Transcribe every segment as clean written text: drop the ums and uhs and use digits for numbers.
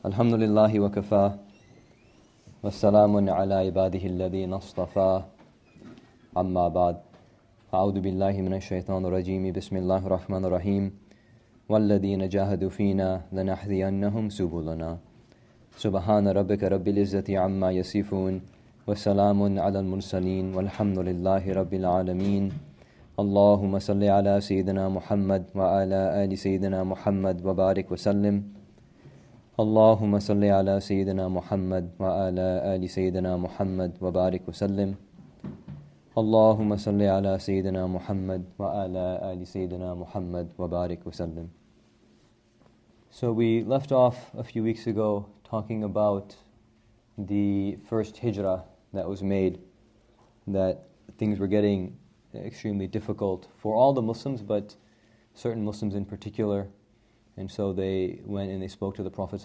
Alhamdulillahi wa kafa, wa salamun ala ibadihi alladhina astafa, amma ba'd. A'udhu billahi minash shaitanir rajim, bismillahir rahmanir rahim. وَالَّذِينَ جَاهَدُوا فِينَا لَنَهْدِيَنَّهُمْ سُبُلَنَا سُبْحَانَ رَبِّكَ رَبِّ الْعِزَّةِ عَمَّا يَصِفُونَ وَسَلَامٌ عَلَى الْمُرْسَلِينَ وَالْحَمْدُ لِلَّهِ رَبِّ الْعَالَمِينَ اللهم صل على سيدنا محمد وعلى آل سيدنا محمد وبارك وسلم اللهم صل على سيدنا محمد وعلى آل سيدنا محمد وبارك وسلم اللهم صل على سيدنا محمد وعلى آل سيدنا محمد وبارك وسلم. So we left off a few weeks ago talking about the first hijrah that was made, that things were getting extremely difficult for all the Muslims, but certain Muslims in particular. And so they went and they spoke to the Prophet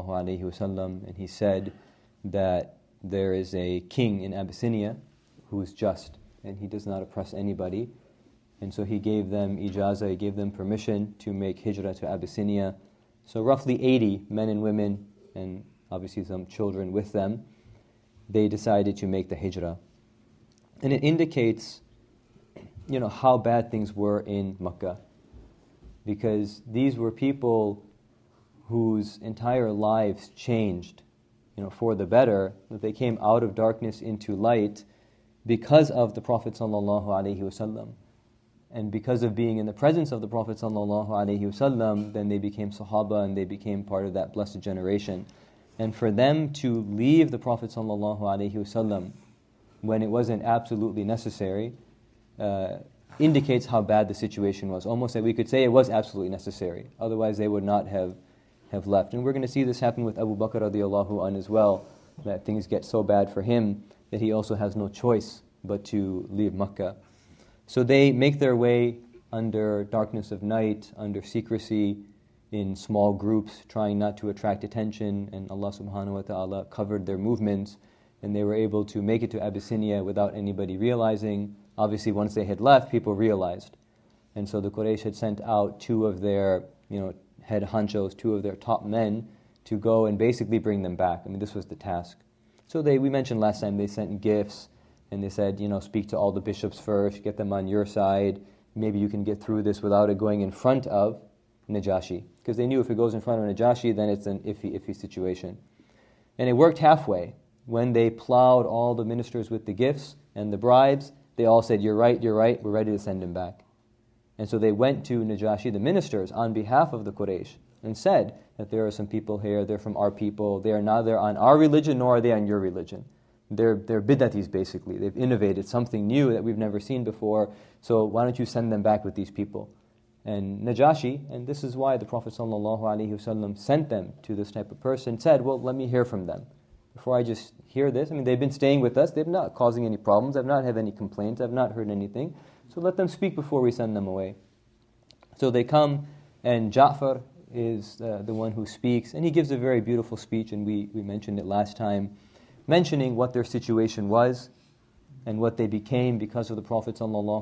ﷺ, and he said that there is a king in Abyssinia who is just, and he does not oppress anybody. And so he gave them ijazah, he gave them permission to make hijrah to Abyssinia. So roughly 80 men and women, and obviously some children with them, they decided to make the hijrah. And it indicates, how bad things were in Makkah. Because these were people whose entire lives changed, for the better, that they came out of darkness into light because of the Prophet ﷺ. And because of being in the presence of the Prophet ﷺ, then they became Sahaba and they became part of that blessed generation. And for them to leave the Prophet ﷺ when it wasn't absolutely necessary indicates how bad the situation was. Almost that we could say it was absolutely necessary. Otherwise they would not have left. And we're going to see this happen with Abu Bakr radiallahu anh as well, that things get so bad for him that he also has no choice but to leave Makkah. So they make their way under darkness of night, under secrecy, in small groups, trying not to attract attention, and Allah subhanahu wa ta'ala covered their movements, and they were able to make it to Abyssinia without anybody realizing. Obviously, once they had left, people realized. And so the Quraysh had sent out two of their head honchos, two of their top men, to go and basically bring them back. This was the task. So we mentioned last time, they sent gifts, and they said, speak to all the bishops first, get them on your side. Maybe you can get through this without it going in front of Najashi. Because they knew if it goes in front of Najashi, then it's an iffy situation. And it worked halfway. When they plowed all the ministers with the gifts and the bribes, they all said, you're right, we're ready to send him back. And so they went to Najashi, the ministers, on behalf of the Quraysh, and said that there are some people here, they're from our people, they are neither on our religion nor are they on your religion. They're bid'atis basically. They've innovated something new that we've never seen before, so why don't you send them back with these people? And Najashi, and this is why the Prophet ﷺ sent them to this type of person, said, well, let me hear from them. Before I just hear this, they've been staying with us, they're not causing any problems, I've not had any complaints, I've not heard anything, so let them speak before we send them away. So they come, and Ja'far is the one who speaks, and he gives a very beautiful speech, and we mentioned it last time, mentioning what their situation was, and what they became because of the Prophet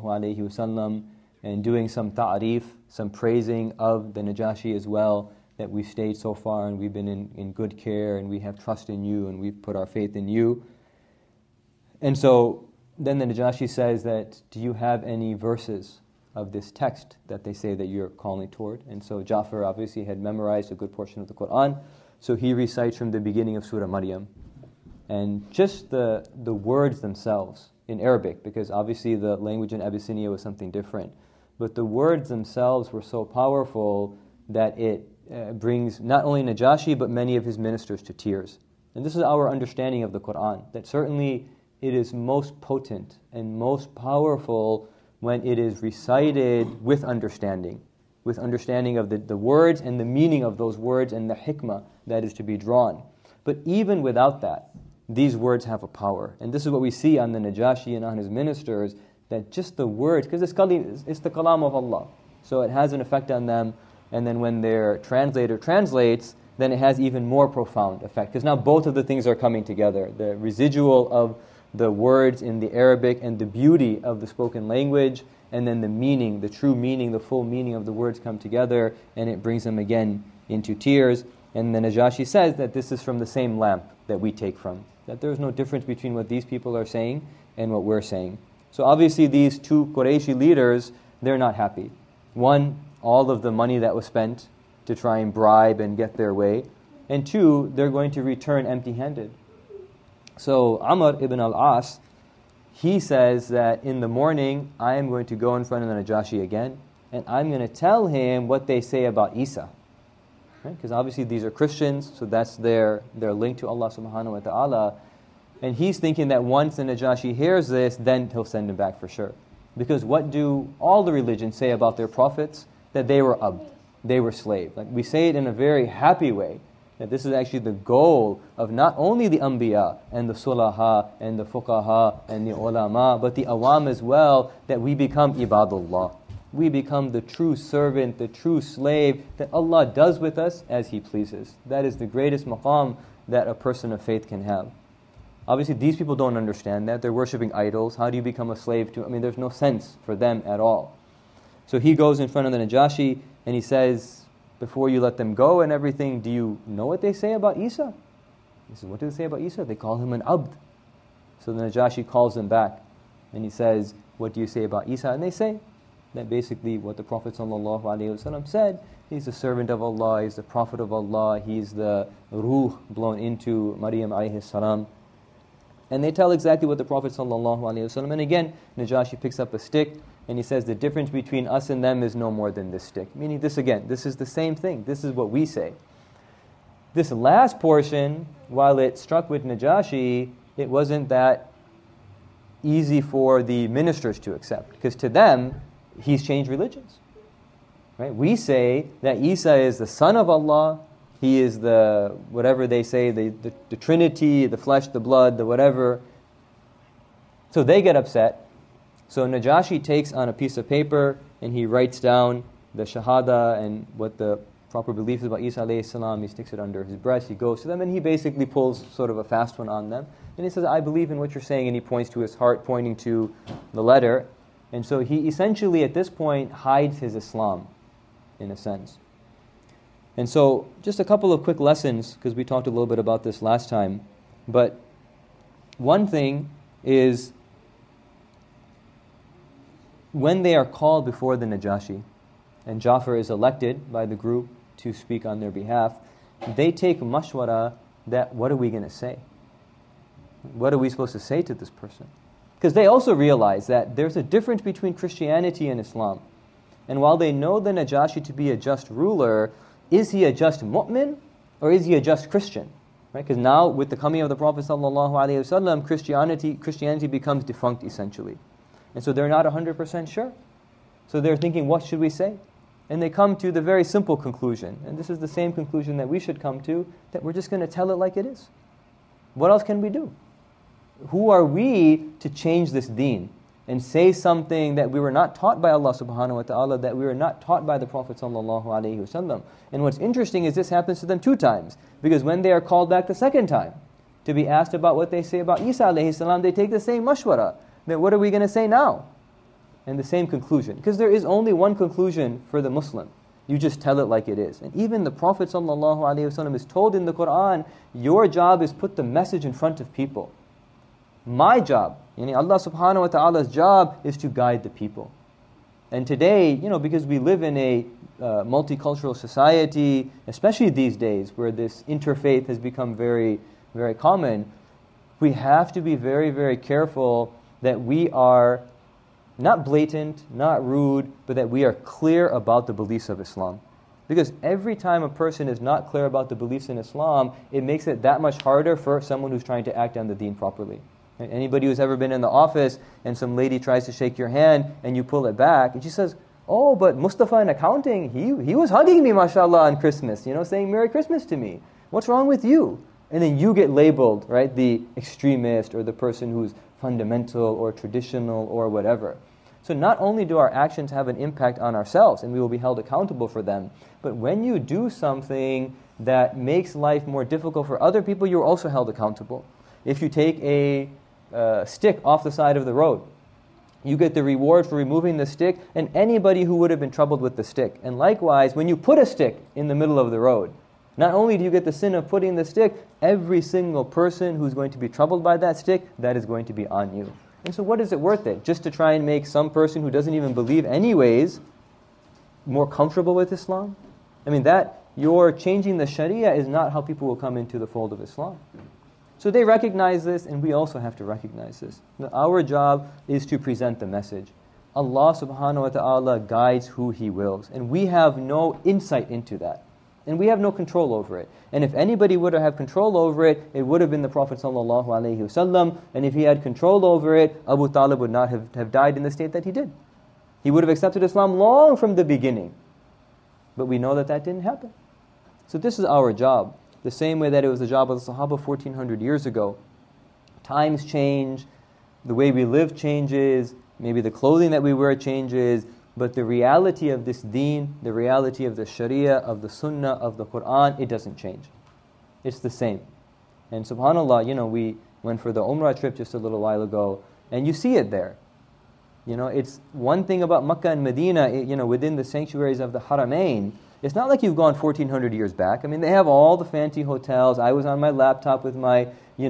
ﷺ, and doing some ta'rif, some praising of the Najashi as well, that we've stayed so far and we've been in good care and we have trust in you and we've put our faith in you. And so then the Najashi says that, do you have any verses of this text that they say that you're calling toward? And so Ja'far obviously had memorized a good portion of the Qur'an, so he recites from the beginning of Surah Maryam. And just the words themselves in Arabic, because obviously the language in Abyssinia was something different, but the words themselves were so powerful that it brings not only Najashi but many of his ministers to tears. And this is our understanding of the Qur'an, that certainly it is most potent and most powerful when it is recited with understanding of the words and the meaning of those words and the hikmah that is to be drawn. But even without that, these words have a power. And this is what we see on the Najashi and on his ministers, that just the words, because it's the kalam of Allah, so it has an effect on them. And then when their translator translates, then it has even more profound effect. Because now both of the things are coming together. The residual of the words in the Arabic and the beauty of the spoken language, and then the meaning, the true meaning, the full meaning of the words come together, and it brings them again into tears. And the Najashi says that this is from the same lamp that we take from, that there is no difference between what these people are saying and what we're saying. So obviously these two Qurayshi leaders, they're not happy. One, all of the money that was spent to try and bribe and get their way. And two, they're going to return empty-handed. So Amr ibn al-As, he says that in the morning, I am going to go in front of the Najashi again, and I'm going to tell him what they say about Isa. Because obviously these are Christians, so that's their link to Allah subhanahu wa ta'ala. And he's thinking that once the Najashi hears this, then he'll send him back for sure. Because what do all the religions say about their prophets? That they were abd, they were slave. Like we say it in a very happy way, that this is actually the goal of not only the anbiya and the sulaha and the fuqaha and the ulama, but the awam as well, that we become ibadullah. We become the true servant, the true slave that Allah does with us as He pleases. That is the greatest maqam that a person of faith can have. Obviously, these people don't understand that. They're worshipping idols. How do you become a slave to? There's no sense for them at all. So he goes in front of the Najashi and he says, before you let them go and everything, do you know what they say about Isa? He says, what do they say about Isa? They call him an abd. So the Najashi calls them back and he says, what do you say about Isa? And they say that basically what the Prophet ﷺ said, he's the servant of Allah, he's the Prophet of Allah, he's the ruh blown into Maryam alayhi salam. And they tell exactly what the Prophet ﷺ, and again, Najashi picks up a stick and he says the difference between us and them is no more than this stick. Meaning this again, this is the same thing. This is what we say. This last portion, while it struck with Najashi, it wasn't that easy for the ministers to accept. Because to them, he's changed religions. Right? We say that Isa is the son of Allah. He is the, whatever they say, the Trinity, the flesh, the blood, the whatever. So they get upset. So Najashi takes on a piece of paper and he writes down the Shahada and what the proper belief is about Isa alayhi salam. He sticks it under his breast, he goes to them and he basically pulls sort of a fast one on them. And he says, I believe in what you're saying, and he points to his heart, pointing to the letter. And so he essentially at this point hides his Islam, in a sense. And so just a couple of quick lessons, because we talked a little bit about this last time. But one thing is, when they are called before the Najashi, and Ja'far is elected by the group to speak on their behalf, they take mashwara that what are we going to say? What are we supposed to say to this person? Because they also realize that there's a difference between Christianity and Islam. And while they know the Najashi to be a just ruler, is he a just mu'min or is he a just Christian? Right? Because now with the coming of the Prophet ﷺ, Christianity becomes defunct essentially. And so they're not 100% sure. So they're thinking, what should we say? And they come to the very simple conclusion. And this is the same conclusion that we should come to, that we're just going to tell it like it is. What else can we do? Who are we to change this deen and say something that we were not taught by Allah subhanahu wa ta'ala, that we were not taught by the Prophet sallallahu alaihi wasallam? And what's interesting is this happens to them 2 times. Because when they are called back the second time to be asked about what they say about Isa alayhi salam, they take the same mashwara. That what are we going to say now? And the same conclusion. Because there is only one conclusion for the Muslim. You just tell it like it is. And even the Prophet ﷺ is told in the Quran, your job is put the message in front of people. My job, Allah subhanahu wa ta'ala's job is to guide the people. And today, because we live in a multicultural society, especially these days where this interfaith has become very, very common, we have to be very, very careful that we are not blatant, not rude, but that we are clear about the beliefs of Islam. Because every time a person is not clear about the beliefs in Islam, it makes it that much harder for someone who's trying to act on the deen properly. Anybody who's ever been in the office and some lady tries to shake your hand and you pull it back, and she says, oh, but Mustafa in accounting, he was hugging me, mashallah, on Christmas, saying Merry Christmas to me. What's wrong with you? And then you get labeled, right, the extremist or the person who's fundamental or traditional or whatever. So not only do our actions have an impact on ourselves and we will be held accountable for them, but when you do something that makes life more difficult for other people, you're also held accountable. If you take a stick off the side of the road, you get the reward for removing the stick and anybody who would have been troubled with the stick. And likewise, when you put a stick in the middle of the road, Not only do you get the sin of putting the stick, every single person who's going to be troubled by that stick, that is going to be on you. And so what is it worth it? Just to try and make some person who doesn't even believe anyways more comfortable with Islam? I mean, that you're changing the Sharia is not how people will come into the fold of Islam. So they recognize this, and we also have to recognize this. Now, our job is to present the message. Allah subhanahu wa ta'ala guides who He wills, and we have no insight into that. And we have no control over it. And if anybody would have control over it, it would have been the Prophet sallallahu alaihi wasallam. And if he had control over it, Abu Talib would not have died in the state that he did. He would have accepted Islam long from the beginning. But we know that that didn't happen. So this is our job. The same way that it was the job of the Sahaba 1400 years ago. Times change, the way we live changes, maybe the clothing that we wear changes, but the reality of this deen, the reality of the Sharia, of the Sunnah, of the Quran, it doesn't change. It's the same. And subhanAllah, we went for the Umrah trip just a little while ago, and you see it there. It's one thing about Makkah and Medina, within the sanctuaries of the Haramain, it's not like you've gone 1400 years back. I mean, they have all the fancy hotels. I was on my laptop with my,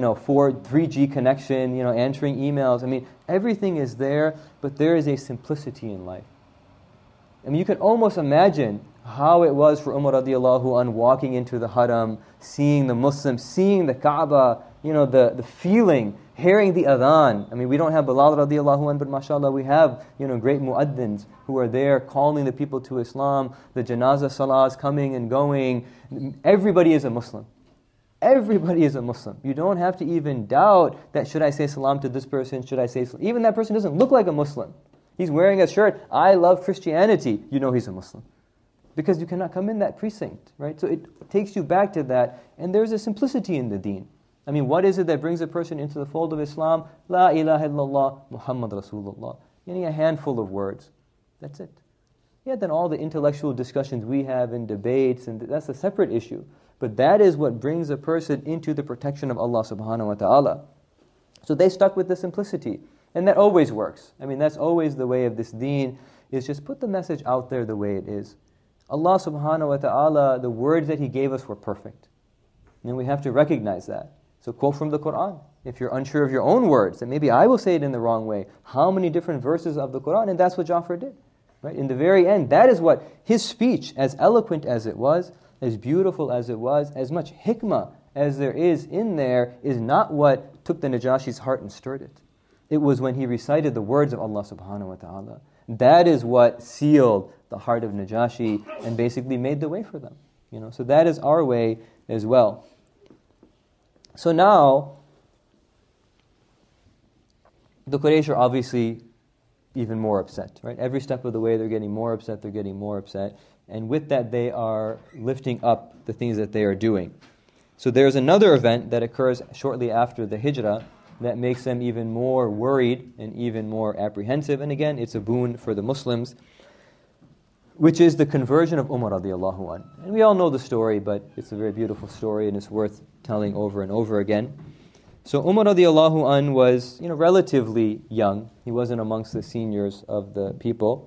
3G connection, answering emails. I mean, everything is there, but there is a simplicity in life. I mean, you can almost imagine how it was for Umar radiallahu anhu walking into the haram, seeing the Muslims, seeing the Kaaba, the feeling, hearing the adhan. I mean, we don't have Bilal radiallahu anhu, but mashallah, we have, great muaddins who are there calling the people to Islam, the janazah salahs coming and going. Everybody is a Muslim. Everybody is a Muslim. You don't have to even doubt that should I say salam to this person, should I say salam? Even that person doesn't look like a Muslim. He's wearing a shirt, I love Christianity, he's a Muslim. Because you cannot come in that precinct, right? So it takes you back to that, and there's a simplicity in the deen. I mean, what is it that brings a person into the fold of Islam? La ilaha illallah, Muhammad Rasulullah. A handful of words. That's it. Yeah, then all the intellectual discussions we have and debates, and that's a separate issue. But that is what brings a person into the protection of Allah subhanahu wa ta'ala. So they stuck with the simplicity. And that always works. I mean, that's always the way of this deen, is just put the message out there the way it is. Allah subhanahu wa ta'ala, the words that He gave us were perfect. And we have to recognize that. So quote from the Quran. If you're unsure of your own words, then maybe I will say it in the wrong way. How many different verses of the Quran? And that's what Ja'far did. Right? In the very end, that is what his speech, as eloquent as it was, as beautiful as it was, as much hikmah as there is in there, is not what took the Najashi's heart and stirred it. It was when he recited the words of Allah subhanahu wa ta'ala. That is what sealed the heart of Najashi and basically made the way for them. So that is our way as well. So now, the Quraysh are obviously even more upset, right? Every step of the way they're getting more upset, and with that they are lifting up the things that they are doing. So there's another event that occurs shortly after the Hijrah that makes them even more worried and even more apprehensive. And again, it's a boon for the Muslims, which is the conversion of Umar radiallahu anhu. And we all know the story, but it's a very beautiful story and it's worth telling over and over again. So Umar radiallahu anhu was, relatively young. He wasn't amongst the seniors of the people.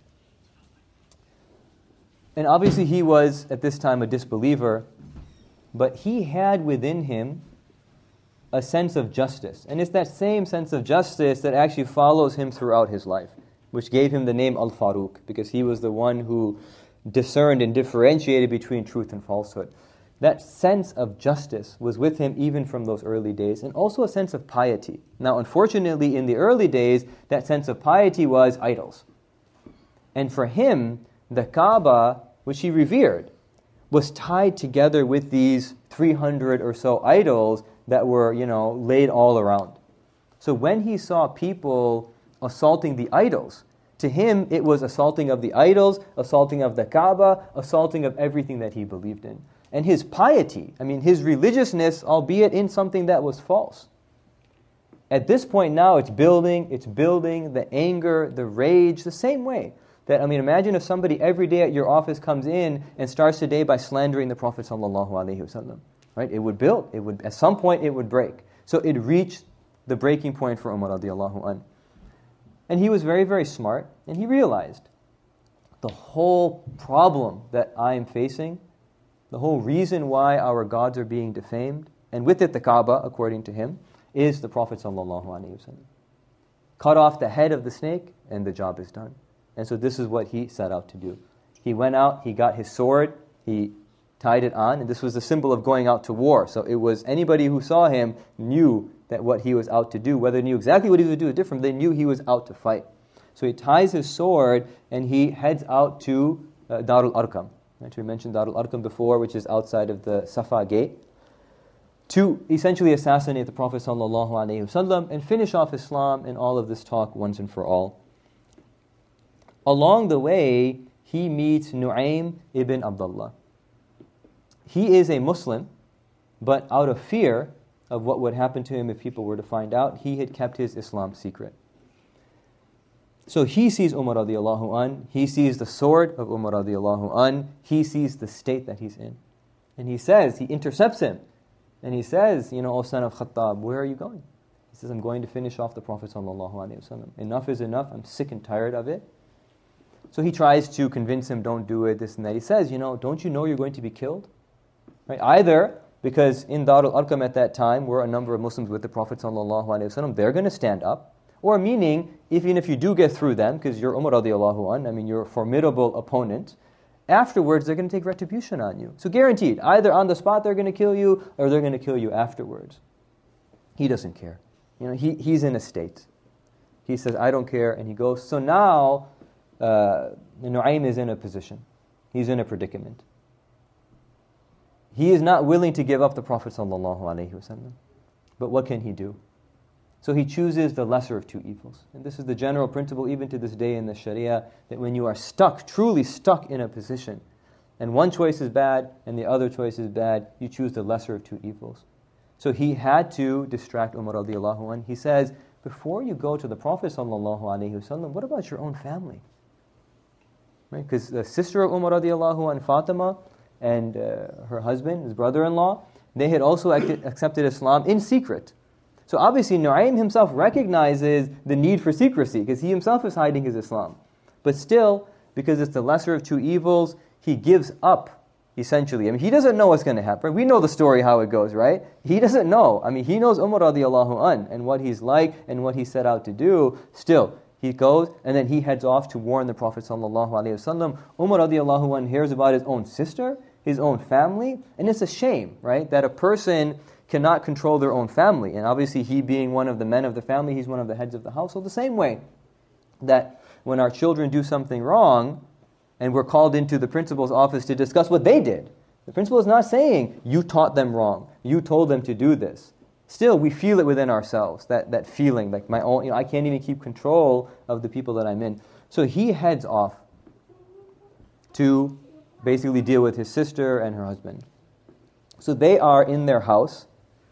And obviously he was, at this time, a disbeliever, but he had within him a sense of justice. And it's that same sense of justice that actually follows him throughout his life, which gave him the name Al-Faruq, because he was the one who discerned and differentiated between truth and falsehood. That sense of justice was with him even from those early days, and also a sense of piety. Now, unfortunately, in the early days, that sense of piety was idols. And for him, the Kaaba, which he revered, was tied together with these 300 or so idols that were, laid all around. So when he saw people assaulting the idols, to him it was assaulting of the idols, assaulting of the Kaaba, assaulting of everything that he believed in. And his piety, his religiousness, albeit in something that was false. At this point now, it's building the anger, the rage, the same way. That, imagine if somebody every day at your office comes in and starts the day by slandering the Prophet ﷺ. Right? It would build. At some point, it would break. So it reached the breaking point for Umar radiallahu anhu. And he was very, very smart, and he realized the whole problem that I am facing, the whole reason why our gods are being defamed, and with it the Kaaba, according to him, is the Prophet ﷺ. Cut off the head of the snake, and the job is done. And so this is what he set out to do. He went out, he got his sword, he tied it on, and this was the symbol of going out to war. So it was anybody who saw him knew that what he was out to do. Whether they knew exactly what he was doing different, they knew he was out to fight. So he ties his sword and he heads out to Darul Arqam. Right? We mentioned Darul Arqam before, which is outside of the Safa gate, to essentially assassinate the Prophet ﷺ and finish off Islam and all of this talk once and for all. Along the way, he meets Nu'aym ibn Abdullah. He is a Muslim, but out of fear of what would happen to him if people were to find out, he had kept his Islam secret. So he sees Umar radiallahu an, he sees the sword of Umar radiallahu an, he sees the state that he's in. And he says, he intercepts him, and he says, O son of Khattab, where are you going? He says, I'm going to finish off the Prophet ﷺ. Enough is enough, I'm sick and tired of it. So he tries to convince him, don't do it, this and that. He says, don't you know you're going to be killed? Right? Either because in Darul Arqam at that time were a number of Muslims with the Prophet ﷺ, they're going to stand up. Or meaning, even if you do get through them, because you're Umar radiallahu an, you're a formidable opponent, afterwards they're going to take retribution on you. So guaranteed, either on the spot they're going to kill you, or they're going to kill you afterwards. He doesn't care. He's in a state. He says, I don't care, and he goes. So now, Nu'aym is in a position. He's in a predicament. He is not willing to give up the Prophet ﷺ. But what can he do? So he chooses the lesser of two evils. And this is the general principle even to this day in the Sharia, that when you are stuck, truly stuck in a position, and one choice is bad and the other choice is bad, you choose the lesser of two evils. So he had to distract Umar radiallahu anh. He says, before you go to the Prophet ﷺ, what about your own family? Right? Because the sister of Umar radiallahu anh, Fatima, and her husband, his brother-in-law, they had also accepted Islam in secret. So obviously Nu'aym himself recognizes the need for secrecy because he himself is hiding his Islam. But still, because it's the lesser of two evils, he gives up, essentially. He doesn't know what's going to happen. We know the story how it goes, right? He doesn't know. He knows Umar radiallahu an and what he's like and what he set out to do. Still, he goes and then he heads off to warn the Prophet ﷺ. Umar radiallahu an hears about his own sister, his own family, and it's a shame, right, that a person cannot control their own family. And obviously he being one of the men of the family, he's one of the heads of the household. The same way that when our children do something wrong and we're called into the principal's office to discuss what they did, the principal is not saying, you taught them wrong, you told them to do this. Still, we feel it within ourselves, that feeling, like my own, I can't even keep control of the people that I'm in. So he heads off to basically deal with his sister and her husband. So they are in their house,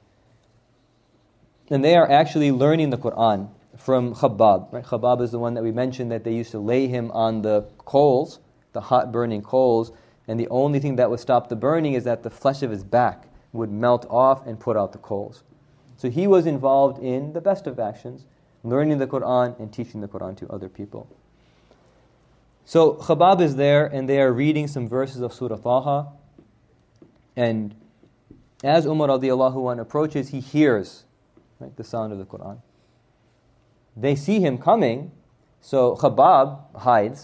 and they are actually learning the Qur'an from Khabbab. Right? Khabbab is the one that we mentioned that they used to lay him on the coals, the hot burning coals, and the only thing that would stop the burning is that the flesh of his back would melt off and put out the coals. So he was involved in the best of actions, learning the Qur'an and teaching the Qur'an to other people. So Khabbab is there, and they are reading some verses of Surah Taha, and as Umar radiallahu anh approaches, he hears the sound of the Qur'an. They see him coming, so Khabbab hides.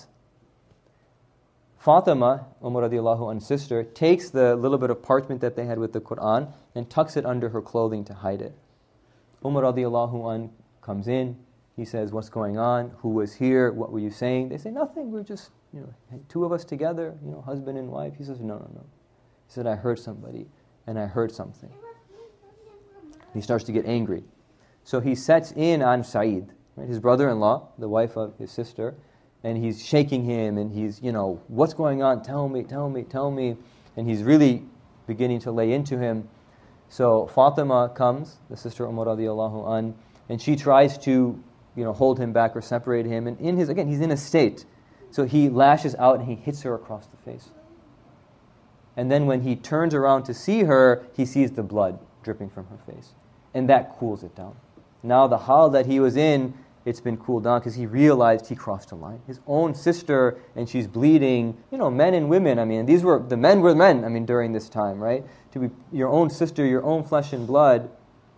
Fatima, Umar radiallahu anh's sister, takes the little bit of parchment that they had with the Qur'an and tucks it under her clothing to hide it. Umar radiallahu anh comes in. He says, what's going on? Who was here? What were you saying? They say, nothing. We're just, two of us together, husband and wife. He says, no. He said, I heard somebody and I heard something. He starts to get angry. So he sets in on Sa'id, right, his brother-in-law, the wife of his sister, and he's shaking him, and he's, what's going on? Tell me. And he's really beginning to lay into him. So Fatima comes, the sister Umar radiallahu an, and she tries to, hold him back or separate him. And he's in a state. So he lashes out and he hits her across the face. And then when he turns around to see her, he sees the blood dripping from her face. And that cools it down. Now the hal that he was in it's been cooled down because he realized he crossed a line. His own sister, and she's bleeding, men and women. I mean, the men were men, during this time, right? To be your own sister, your own flesh and blood.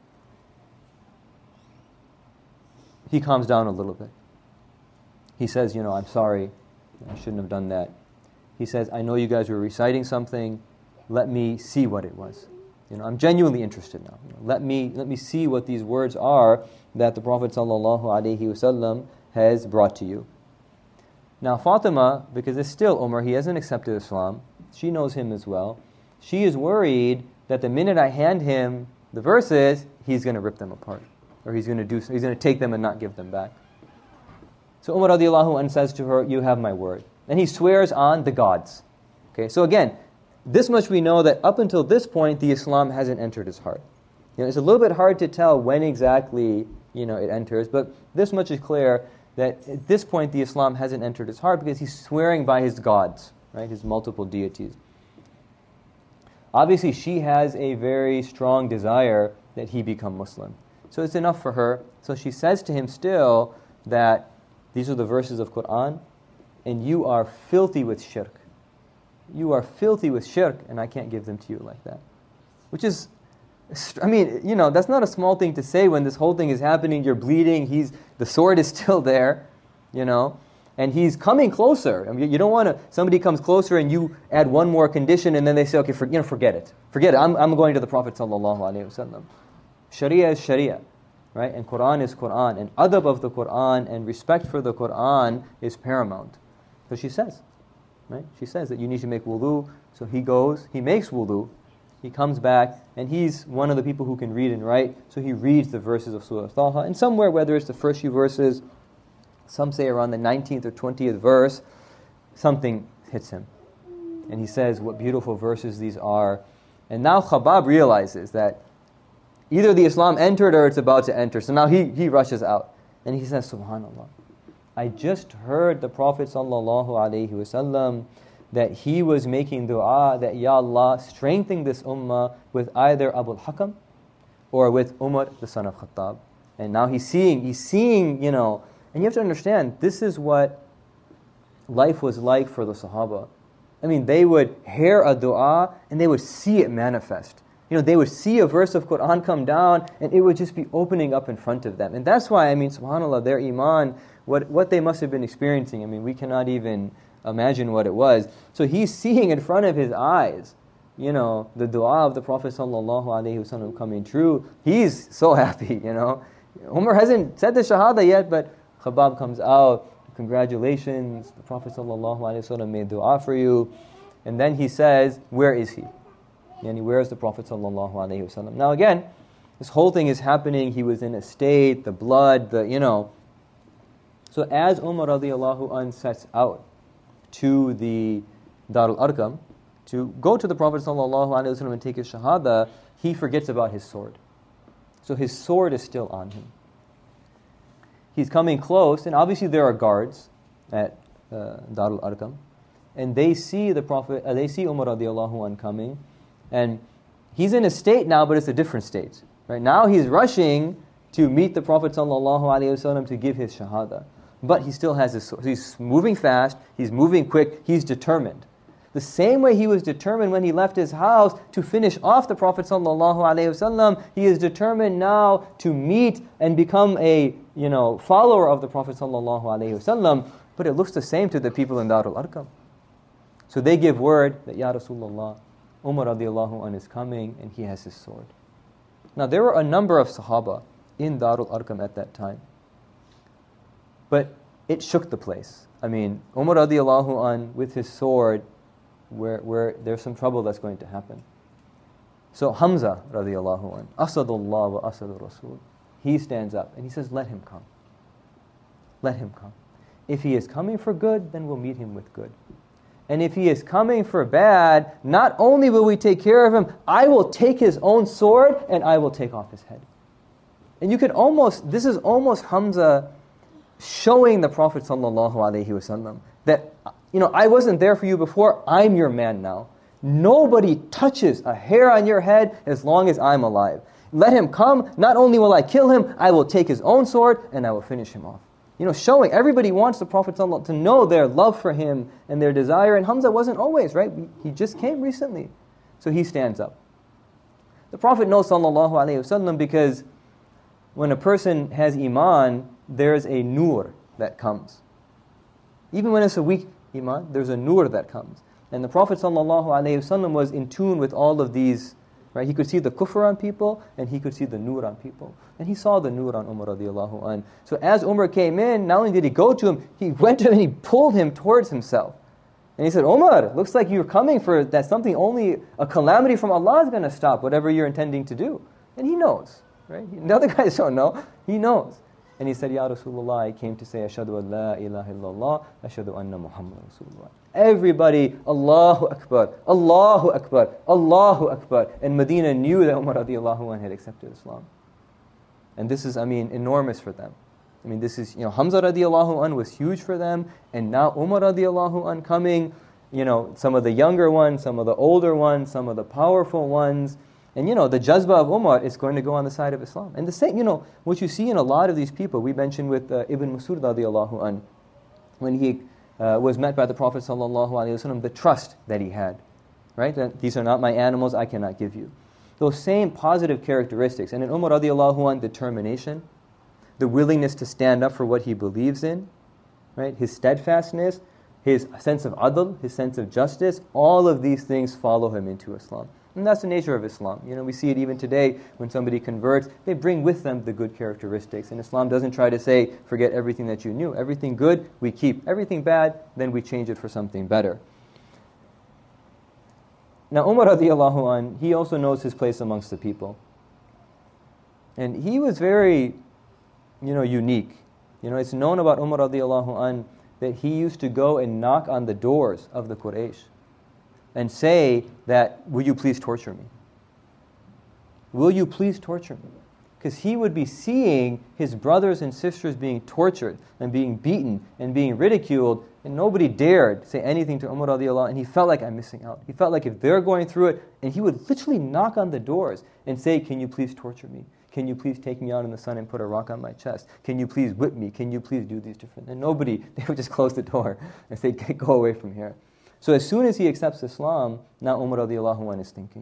He calms down a little bit. He says, I'm sorry. I shouldn't have done that. He says, I know you guys were reciting something. Let me see what it was. I'm genuinely interested now. Let me see what these words are that the Prophet ﷺ has brought to you. Now Fatima, because it's still Umar, he hasn't accepted Islam. She knows him as well. She is worried that the minute I hand him the verses, he's going to rip them apart. Or he's going to take them and not give them back. So Umar radiallahu anh says to her, you have my word. And he swears on the gods. Okay, so again, this much we know that up until this point, the Islam hasn't entered his heart. It's a little bit hard to tell when exactly, it enters, but this much is clear that at this point the Islam hasn't entered his heart because he's swearing by his gods, right? His multiple deities. Obviously, she has a very strong desire that he become Muslim. So it's enough for her. So she says to him still that these are the verses of Quran, and you are filthy with shirk. You are filthy with shirk, and I can't give them to you like that. Which is, that's not a small thing to say when this whole thing is happening. You're bleeding. The sword is still there, and he's coming closer. You don't want to. Somebody comes closer, and you add one more condition, and then they say, okay, forget it. Forget it. I'm going to the Prophet ﷺ. Sharia is Sharia, right? And Quran is Quran, and adab of the Quran and respect for the Quran is paramount. So she says. Right? She says that you need to make wudu. So he goes, he makes wudu, he comes back, and he's one of the people who can read and write, so he reads the verses of Surah Taha. And somewhere, whether it's the first few verses, some say around the 19th or 20th verse, something hits him. And he says, what beautiful verses these are. And now Khabbab realizes that either the Islam entered or it's about to enter. So now he rushes out. And he says, Subhanallah. I just heard the Prophet ﷺ that he was making dua that, Ya Allah, strengthen this ummah with either Abu al-Hakam or with Umar, the son of Khattab. And now he's seeing, and you have to understand, this is what life was like for the Sahaba. They would hear a dua and they would see it manifest. They would see a verse of Quran come down and it would just be opening up in front of them. And that's why, subhanAllah, their iman, what they must have been experiencing, we cannot even imagine what it was. So he's seeing in front of his eyes, the dua of the Prophet ﷺ coming true. He's so happy, Umar hasn't said the shahada yet, but Khabbab comes out, congratulations, the Prophet ﷺ made dua for you. And then he says, where is he? And where is the Prophet ﷺ? Now again, this whole thing is happening. He was in a state, the blood, So as Umar radiallahu anh sets out to the Dar al-Arqam to go to the Prophet ﷺ and take his shahada, he forgets about his sword. So his sword is still on him. He's coming close, and obviously there are guards at Dar al-Arqam, and they see the Prophet. They see Umar radiallahu anh coming, and he's in a state now, but it's a different state. Right now, he's rushing to meet the Prophet ﷺ to give his shahada, but he still has his sword. He's moving fast. He's moving quick. He's determined. The same way he was determined when he left his house to finish off the Prophet ﷺ, he is determined now to meet and become a follower of the Prophet ﷺ. But it looks the same to the people in Dar al-Arqam. So they give word that, Ya Rasulullah, Umar radiallahu anh is coming and he has his sword. Now there were a number of Sahaba in Dar al-Arqam at that time. But it shook the place. Umar radiallahu anh with his sword, where there's some trouble that's going to happen. So Hamza radiallahu anh, Asadullah wa Asadur Rasul, he stands up and he says, let him come. Let him come. If he is coming for good, then we'll meet him with good. And if he is coming for bad, not only will we take care of him, I will take his own sword and I will take off his head. And this is almost Hamza showing the Prophet ﷺ that, I wasn't there for you before, I'm your man now. Nobody touches a hair on your head as long as I'm alive. Let him come. Not only will I kill him, I will take his own sword and I will finish him off. Showing everybody wants the Prophet ﷺ to know their love for him and their desire. And Hamza wasn't always, right? He just came recently. So he stands up. The Prophet knows sallallahu alayhi wasallam because when a person has iman, there's a nur that comes. Even when it's a weak iman, there's a nur that comes. And the Prophet sallallahu alayhi wasallam was in tune with all of these. Right? He could see the kufr on people, and he could see the nur on people. And he saw the nur on Umar radiallahu anh. So as Umar came in, not only did he go to him, he went to him and he pulled him towards himself. And he said, Umar, looks like you're coming for that something, only a calamity from Allah is going to stop whatever you're intending to do. And he knows. Right? The other guys don't know. He knows. And he said, Ya Rasulullah, I came to say, Ashhadu an la ilaha illallah, Ashhadu anna Muhammad Rasulullah. Everybody, Allahu Akbar, Allahu Akbar, Allahu Akbar. And Medina knew that Umar radiallahu anh had accepted Islam. And this is, enormous for them. This is, Hamza radiallahu anh was huge for them. And now Umar radiallahu anh coming, some of the younger ones, some of the older ones, some of the powerful ones. And the jazba of Umar is going to go on the side of Islam. And the same, what you see in a lot of these people, we mentioned with Ibn Mas'ud radiallahu anh, when he was met by the Prophet sallallahu alaihi wasallam, the trust that he had, right? That these are not my animals, I cannot give you. Those same positive characteristics. And in Umar radiallahu anh, determination, the willingness to stand up for what he believes in, right? His steadfastness, his sense of adl, his sense of justice, all of these things follow him into Islam. And that's the nature of Islam. We see it even today when somebody converts, they bring with them the good characteristics. And Islam doesn't try to say, forget everything that you knew. Everything good, we keep. Everything bad, then we change it for something better. Now Umar radiallahu anh, he also knows his place amongst the people. And he was very, unique. It's known about Umar radiallahu anh that he used to go and knock on the doors of the Quraysh and say that, will you please torture me? Will you please torture me? Because he would be seeing his brothers and sisters being tortured and being beaten and being ridiculed, and nobody dared say anything to Umar radiallahu anh, and he felt like, I'm missing out. He felt like if they're going through it, and he would literally knock on the doors and say, can you please torture me? Can you please take me out in the sun and put a rock on my chest? Can you please whip me? Can you please do these different... And nobody, they would just close the door and say, go away from here. So as soon as he accepts Islam, now Umar radiallahu anh is thinking,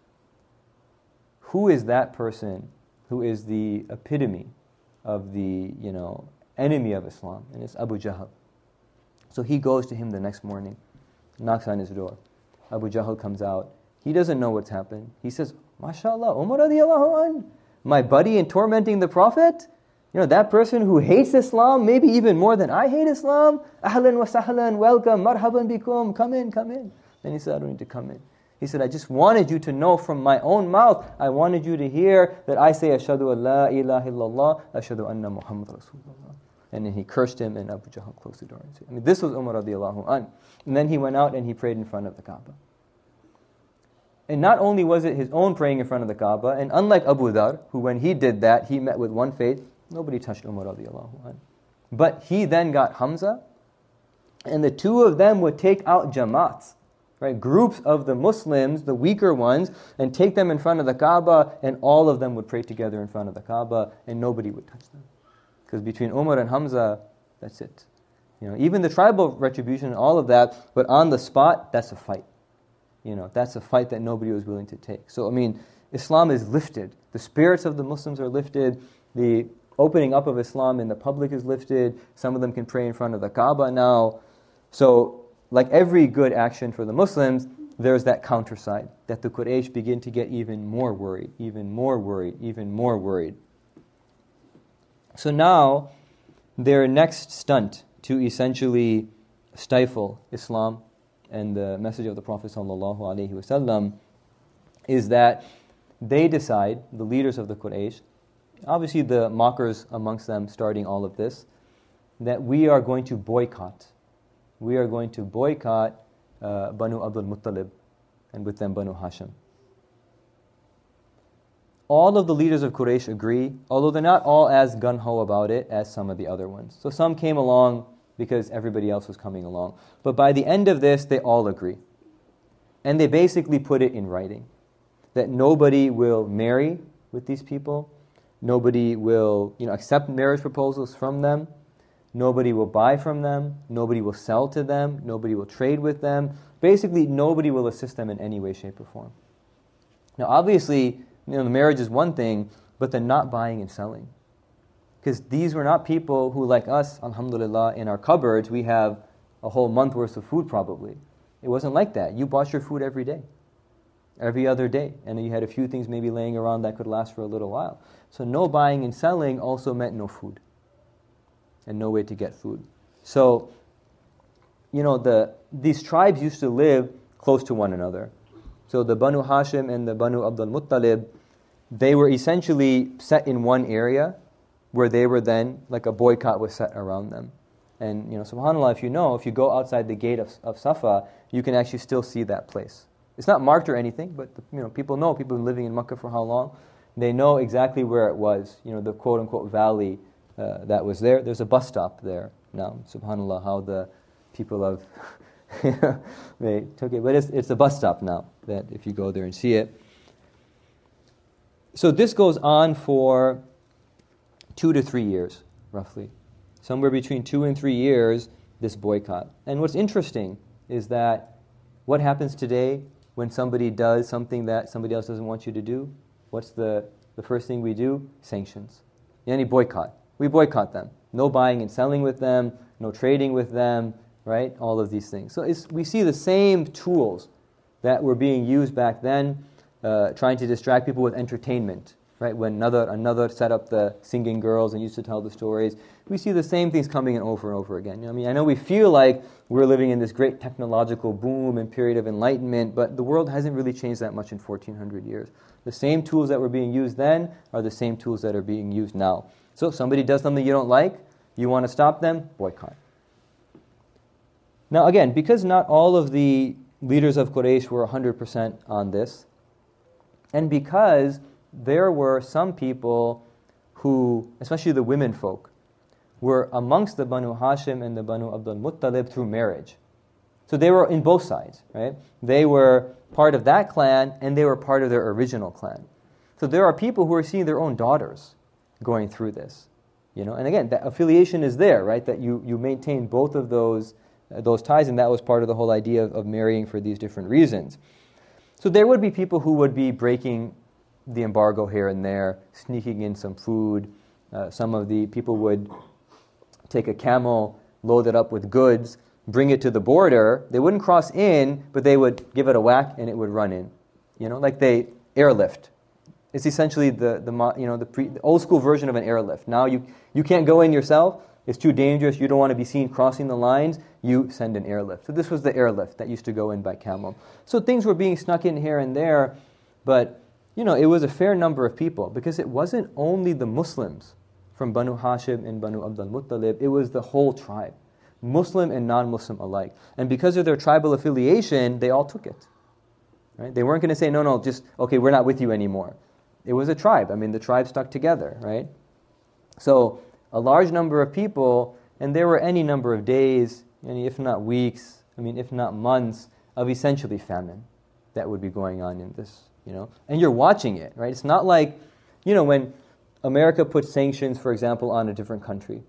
who is that person who is the epitome of the, enemy of Islam? And it's Abu Jahl. So he goes to him the next morning, knocks on his door. Abu Jahl comes out. He doesn't know what's happened. He says, MashaAllah, Umar radiallahu anh, my buddy in tormenting the Prophet? That person who hates Islam, maybe even more than I hate Islam, ahlan wa sahlan, welcome, marhaban bikum, come in. Then he said, I don't need to come in. He said, I just wanted you to know from my own mouth, I wanted you to hear that I say, Ashhadu an la ilaha illallah, Ashhadu anna Muhammad Rasulullah. And then he cursed him, and Abu Jahl closed the door. This was Umar radiallahu anh. And then he went out and he prayed in front of the Kaaba. And not only was it his own praying in front of the Kaaba, and unlike Abu Dhar, who when he did that, he met with one fate, nobody touched Umar radiallahu anh. But he then got Hamza, and the two of them would take out jamaats, right? Groups of the Muslims, the weaker ones, and take them in front of the Kaaba, and all of them would pray together in front of the Kaaba, and nobody would touch them. Because between Umar and Hamza, that's it. Even the tribal retribution and all of that, but on the spot, that's a fight. That's a fight that nobody was willing to take. So, Islam is lifted. The spirits of the Muslims are lifted. The opening up of Islam in the public is lifted. Some of them can pray in front of the Kaaba now. So, like every good action for the Muslims, there's that counter side, that the Quraysh begin to get even more worried. So now, their next stunt to essentially stifle Islam and the message of the Prophet ﷺ is that they decide, the leaders of the Quraysh, obviously the mockers amongst them starting all of this, that we are going to boycott. We are going to boycott Banu Abdul Muttalib, and with them Banu Hashim. All of the leaders of Quraysh agree, although they're not all as gung-ho about it as some of the other ones. So some came along because everybody else was coming along. But by the end of this, they all agree. And they basically put it in writing, that nobody will marry with these people. Nobody will, accept marriage proposals from them. Nobody will buy from them. Nobody will sell to them. Nobody will trade with them. Basically, nobody will assist them in any way, shape, or form. Now, obviously, the marriage is one thing, but the not buying and selling. Because these were not people who, like us, alhamdulillah, in our cupboards, we have a whole month worth of food probably. It wasn't like that. You bought your food every day, every other day. And you had a few things maybe laying around that could last for a little while. So no buying and selling also meant no food and no way to get food. So, these tribes used to live close to one another. So the Banu Hashim and the Banu Abdul Muttalib, they were essentially set in one area where they were then, like a boycott was set around them. And, subhanAllah, if you go outside the gate of Safa, you can actually still see that place. It's not marked or anything, but, people know, people have been living in Makkah for how long. They know exactly where it was, the quote-unquote valley that was there. There's a bus stop there now. SubhanAllah, how the people of they took it. But it's a bus stop now, that if you go there and see it. So this goes on for 2 to 3 years, roughly. Somewhere between 2 and 3 years, this boycott. And what's interesting is that what happens today when somebody does something that somebody else doesn't want you to do? What's the first thing we do? Sanctions. Any boycott. We boycott them. No buying and selling with them, no trading with them, right? All of these things. So we see the same tools that were being used back then, trying to distract people with entertainment, right? When another set up the singing girls and used to tell the stories. We see the same things coming in over and over again. I know we feel like we're living in this great technological boom and period of enlightenment, but the world hasn't really changed that much in 1400 years. The same tools that were being used then are the same tools that are being used now. So if somebody does something you don't like, you want to stop them, boycott. Now again, because not all of the leaders of Quraysh were 100% on this, and because there were some people who, especially the women folk, were amongst the Banu Hashim and the Banu Abdul Muttalib through marriage. So they were in both sides, right? They were part of that clan and they were part of their original clan. So there are people who are seeing their own daughters going through this. And again, that affiliation is there, right? That you maintain both of those ties, and that was part of the whole idea of marrying for these different reasons. So there would be people who would be breaking the embargo here and there, sneaking in some food. Some of the people would take a camel, load it up with goods, bring it to the border. They wouldn't cross in, but they would give it a whack and it would run in. Like they airlift. It's essentially the old school version of an airlift. Now you can't go in yourself. It's too dangerous. You don't want to be seen crossing the lines. You send an airlift. So this was the airlift that used to go in by camel. So things were being snuck in here and there, but it was a fair number of people, because it wasn't only the Muslims from Banu Hashim and Banu Abdul Muttalib, it was the whole tribe, Muslim and non-Muslim alike. And because of their tribal affiliation, they all took it. Right? They weren't going to say, no, just, okay, we're not with you anymore. It was a tribe. The tribe stuck together, right? So a large number of people, and there were any number of days, if not weeks, if not months, of essentially famine that would be going on in this, And you're watching it, right? It's not like, when America puts sanctions, for example, on a different country.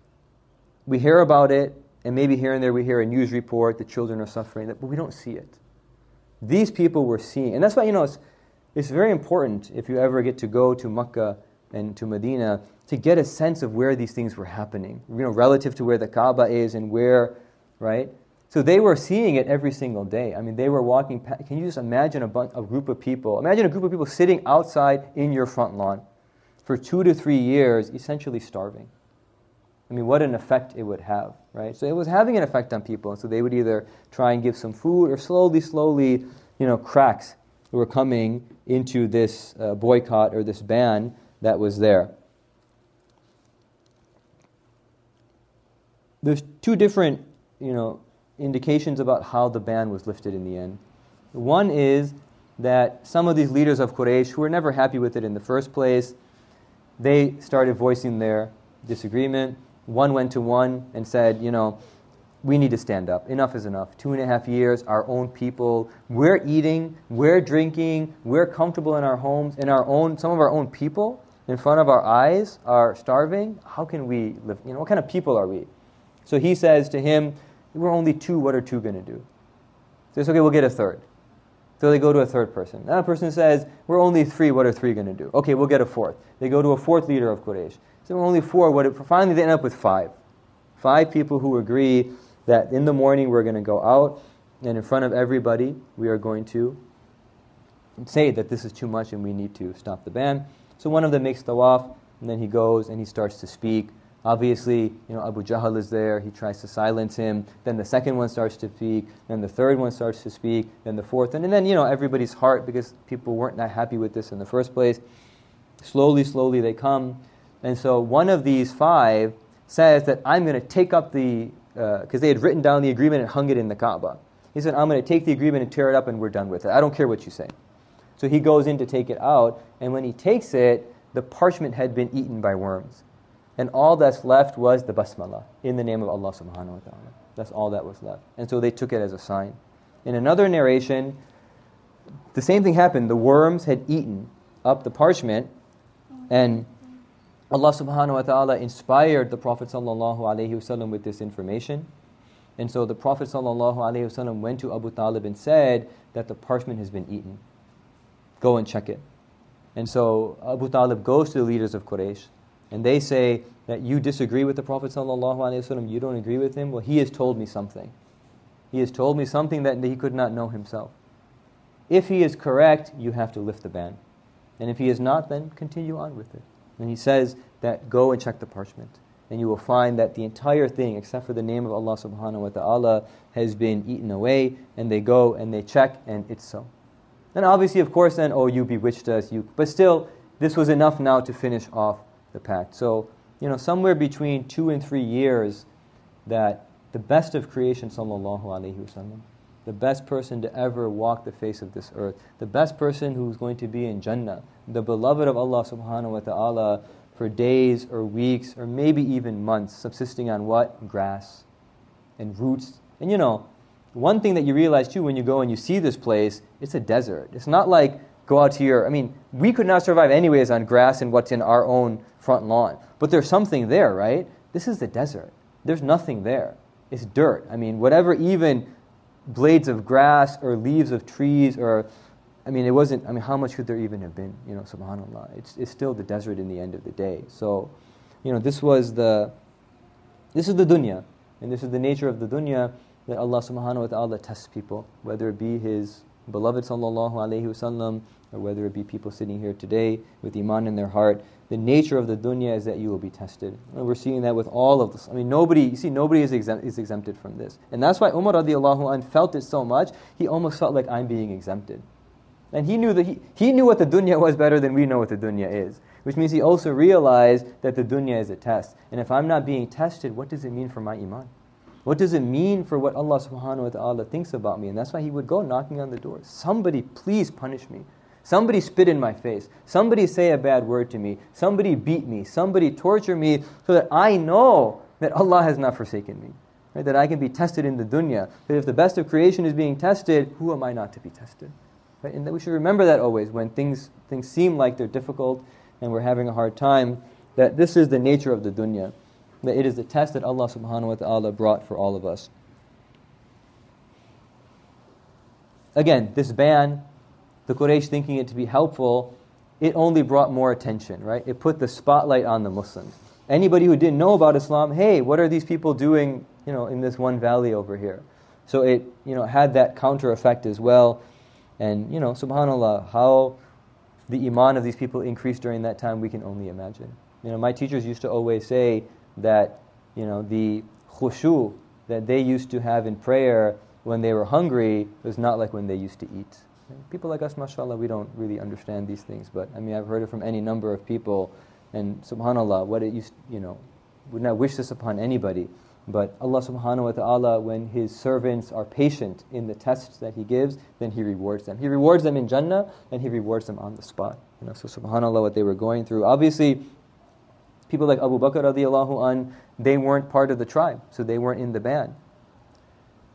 We hear about it, and maybe here and there we hear a news report, the children are suffering, but we don't see it. These people were seeing, and that's why, it's very important, if you ever get to go to Makkah and to Medina, to get a sense of where these things were happening, relative to where the Kaaba is and where, right? So they were seeing it every single day. They were walking past. Can you just imagine a group of people? Imagine a group of people sitting outside in your front lawn for 2 to 3 years, essentially starving. What an effect it would have, right? So it was having an effect on people. And so they would either try and give some food, or slowly, cracks were coming into this boycott or this ban that was there. There's 2 different, indications about how the ban was lifted in the end. One is that some of these leaders of Quraysh, who were never happy with it in the first place, they started voicing their disagreement. One went to one and said, we need to stand up. Enough is enough. 2.5 years, our own people, we're eating, we're drinking, we're comfortable in our homes, some of our own people in front of our eyes are starving. How can we live? What kind of people are we? So he says to him, we're only two, what are two going to do? He says, okay, we'll get a third. So they go to a third person. That person says, we're only three, what are three going to do? Okay, we'll get a fourth. They go to a fourth leader of Quraysh. So we're only four, finally they end up with five. 5 people who agree that in the morning we're going to go out and in front of everybody we are going to say that this is too much and we need to stop the ban. So one of them makes tawaf and then he goes and he starts to speak. Obviously, Abu Jahl is there. He tries to silence him. Then the second one starts to speak. Then the third one starts to speak. Then the fourth. And then, everybody's heart, because people weren't that happy with this in the first place. Slowly they come. And so one of these 5 says that I'm going to take up because they had written down the agreement and hung it in the Kaaba. He said, I'm going to take the agreement and tear it up and we're done with it. I don't care what you say. So he goes in to take it out. And when he takes it, the parchment had been eaten by worms. And all that's left was the basmalah, in the name of Allah subhanahu wa ta'ala. That's all that was left. And so they took it as a sign. In another narration, the same thing happened. The worms had eaten up the parchment, and Allah subhanahu wa ta'ala inspired the Prophet sallallahu alaihi wasallam with this information. And so the Prophet sallallahu alaihi wasallam went to Abu Talib and said that the parchment has been eaten. Go and check it. And so Abu Talib goes to the leaders of Quraysh, and they say that you disagree with the Prophet ﷺ, you don't agree with him. Well, he has told me something. He has told me something that he could not know himself. If he is correct, you have to lift the ban. And if he is not, then continue on with it. And he says that go and check the parchment. And you will find that the entire thing, except for the name of Allah subhanahu wa ta'ala, has been eaten away. And they go and they check, and it's so. And obviously, of course, then, you bewitched us. But still, this was enough now to finish off the pact. So, somewhere between 2 and 3 years, that the best of creation, sallallahu alaihi wasallam, the best person to ever walk the face of this earth, the best person who's going to be in Jannah, the beloved of Allah subhanahu wa ta'ala, for days or weeks or maybe even months, subsisting on what? Grass and roots. And one thing that you realize too when you go and you see this place, it's a desert. It's not like go out here. We could not survive anyways on grass and what's in our own front lawn. But there's something there, right? This is the desert. There's nothing there. It's dirt. Whatever even blades of grass or leaves of trees or, it wasn't, how much could there even have been? Subhanallah. It's still the desert in the end of the day. So, this is the dunya. And this is the nature of the dunya, that Allah subhanahu wa ta'ala tests people, whether it be His beloved sallallahu alaihi wasallam, or whether it be people sitting here today with iman in their heart. The nature of the dunya is that you will be tested. And we're seeing that with all of this. Nobody is exempted from this. And that's why Umar radiallahu anh felt it so much, he almost felt like I'm being exempted. And he knew that he knew what the dunya was better than we know what the dunya is. Which means he also realized that the dunya is a test. And if I'm not being tested, what does it mean for my iman? What does it mean for what Allah subhanahu wa ta'ala thinks about me? And that's why he would go knocking on the door. Somebody please punish me. Somebody spit in my face. Somebody say a bad word to me. Somebody beat me. Somebody torture me so that I know that Allah has not forsaken me. Right? That I can be tested in the dunya. That if the best of creation is being tested, who am I not to be tested? Right? And that we should remember that always when things seem like they're difficult and we're having a hard time, that this is the nature of the dunya. That it is the test that Allah subhanahu wa ta'ala brought for all of us. Again, this ban, the Quraysh thinking it to be helpful, it only brought more attention, right? It put the spotlight on the Muslims. Anybody who didn't know about Islam, hey, what are these people doing, in this one valley over here? So it, had that counter effect as well. And, subhanAllah, how the iman of these people increased during that time, we can only imagine. My teachers used to always say that, the khushu that they used to have in prayer when they were hungry was not like when they used to eat. People like us, mashallah, we don't really understand these things, but I've heard it from any number of people, and subhanallah, what it used, would not wish this upon anybody, but Allah subhanahu wa ta'ala, when His servants are patient in the tests that He gives, then He rewards them. He rewards them in Jannah, and He rewards them on the spot. So subhanallah, what they were going through. Obviously, people like Abu Bakr radiallahu anh, they weren't part of the tribe, so they weren't in the ban.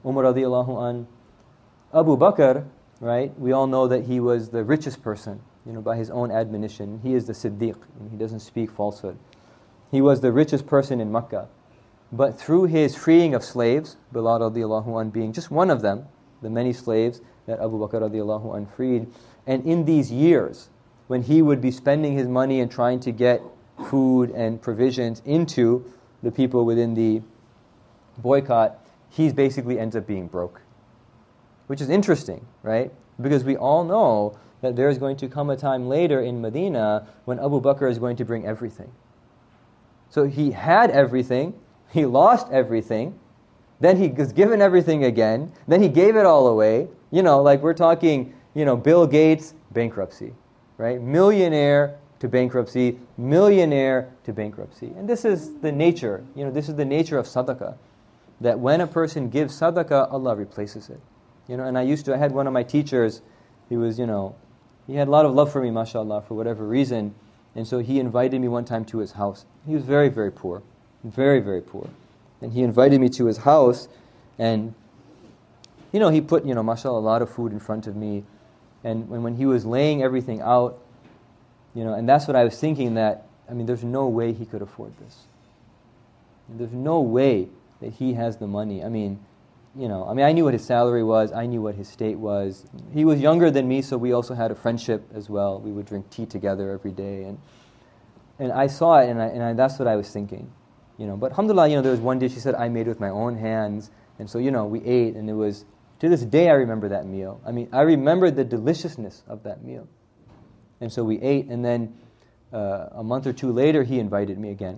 Umar radiallahu an. Abu Bakr, right, we all know that he was the richest person, by his own admonition. He is the Siddiq, and he doesn't speak falsehood. He was the richest person in Makkah. But through his freeing of slaves, Bilal radiallahu an being just one of them, the many slaves that Abu Bakr radiallahu an freed, and in these years, when he would be spending his money and trying to get food and provisions into the people within the boycott, he basically ends up being broke. Which is interesting, right? Because we all know that there is going to come a time later in Medina when Abu Bakr is going to bring everything. So he had everything, he lost everything, then he was given everything again, then he gave it all away. Like we're talking, Bill Gates, bankruptcy, right? Millionaire to bankruptcy, millionaire to bankruptcy. And this is the nature, this is the nature of sadaqah. That when a person gives sadaqah, Allah replaces it. And I had one of my teachers, he was, he had a lot of love for me, mashallah, for whatever reason. And so he invited me one time to his house. He was very, very poor. Very, very poor. And he invited me to his house, and, he put, mashallah, a lot of food in front of me. And when he was laying everything out, and that's what I was thinking, that, there's no way he could afford this. There's no way that he has the money. I knew what his salary was. I knew what his state was. He was younger than me, so we also had a friendship as well. We would drink tea together every day, and I saw it, and that's what I was thinking, But alhamdulillah, there was one dish he said I made with my own hands, and so we ate, and it was, to this day I remember that meal. I remember the deliciousness of that meal, and so we ate, and then a month or two later he invited me again,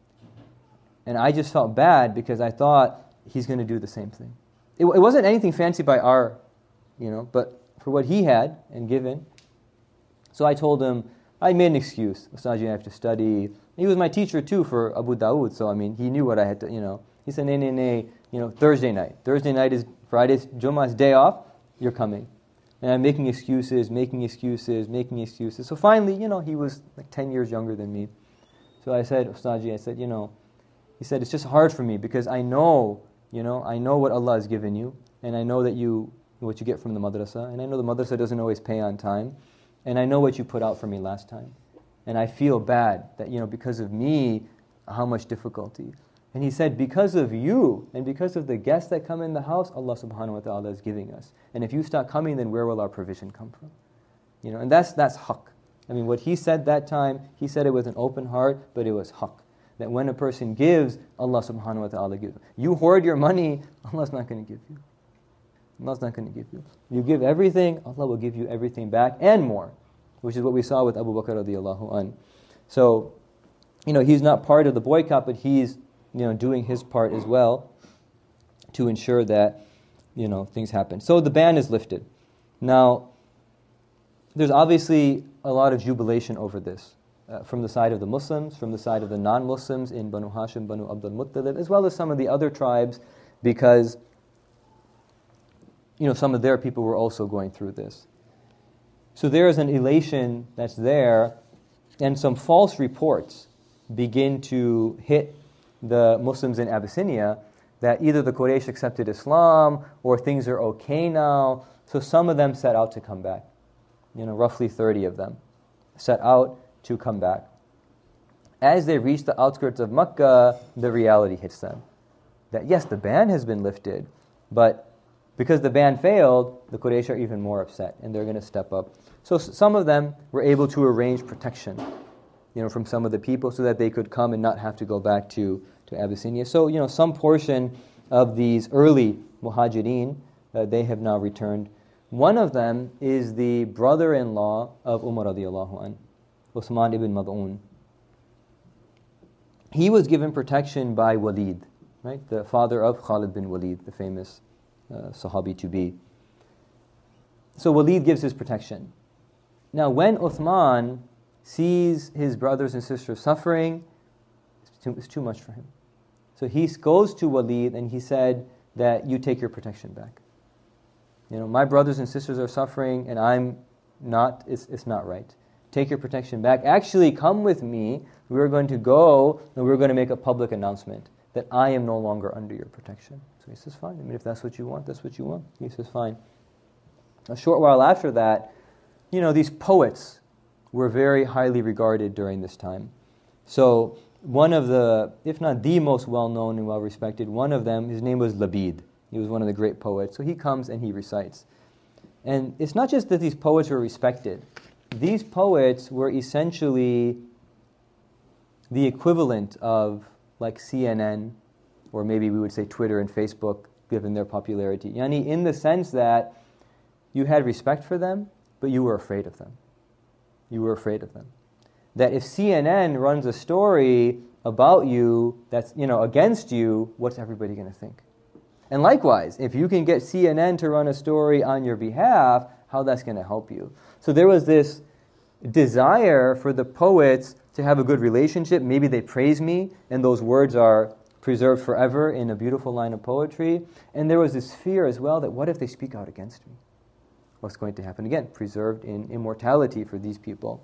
and I just felt bad because I thought he's going to do the same thing. It wasn't anything fancy by our, but for what he had and given. So I told him, I made an excuse. Ustaji, I have to study. He was my teacher too for Abu Dawood, so he knew what I had to, He said, nay, Thursday night. Thursday night is Friday's, Jummah's day off, you're coming. And I'm making excuses. So finally, he was like 10 years younger than me. So I said, Ustaji, he said, it's just hard for me because I know what Allah has given you, and I know that what you get from the madrasa, and I know the madrasa doesn't always pay on time, and I know what you put out for me last time. And I feel bad that, because of me, how much difficulty. And he said, because of you, and because of the guests that come in the house, Allah subhanahu wa ta'ala is giving us. And if you stop coming, then where will our provision come from? And that's haqq. What he said that time, he said it with an open heart, but it was haqq. That when a person gives, Allah subhanahu wa ta'ala gives. You hoard your money, Allah's not going to give you. Allah's not going to give you. You give everything, Allah will give you everything back and more, which is what we saw with Abu Bakr radiallahu an. So, he's not part of the boycott, but he's, doing his part as well to ensure that, things happen. So the ban is lifted. Now, there's obviously a lot of jubilation over this. From the side of the Muslims, from the side of the non-Muslims in Banu Hashim, Banu Abdul Muttalib, as well as some of the other tribes, because some of their people were also going through this. So there is an elation that's there, and some false reports begin to hit the Muslims in Abyssinia that either the Quraysh accepted Islam or things are okay now. So some of them set out to come back. Roughly 30 of them set out to come back. As they reach the outskirts of Makkah, the reality hits them. That yes, the ban has been lifted, but because the ban failed, the Quraysh are even more upset, and they're going to step up. So some of them were able to arrange protection, from some of the people so that they could come and not have to go back to Abyssinia. So, some portion of these early Muhajirin, they have now returned. One of them is the brother-in-law of Umar radiallahu anh, Uthman ibn Mad'un. He was given protection by Walid, right? The father of Khalid bin Walid, the famous Sahabi to be. So Walid gives his protection. Now when Uthman sees his brothers and sisters suffering, it's too much for him. So he goes to Walid and he said that you take your protection back. My brothers and sisters are suffering and I'm not, it's not right. Take your protection back. Actually, come with me. We're going to go and we're going to make a public announcement that I am no longer under your protection. So he says, fine. I mean, if that's what you want, that's what you want. He says, fine. A short while after that, these poets were very highly regarded during this time. So one of the, if not the most well-known and well-respected, one of them, his name was Labid. He was one of the great poets. So he comes and he recites. And it's not just that these poets were respected. These poets were essentially the equivalent of like CNN, or maybe we would say Twitter and Facebook, given their popularity. Yani in the sense that you had respect for them, but you were afraid of them. You were afraid of them. That if CNN runs a story about you that's, against you, what's everybody going to think? And likewise, if you can get CNN to run a story on your behalf, how that's going to help you. So there was this desire for the poets to have a good relationship. Maybe they praise me, and those words are preserved forever in a beautiful line of poetry. And there was this fear as well that what if they speak out against me? What's going to happen? Again, preserved in immortality for these people.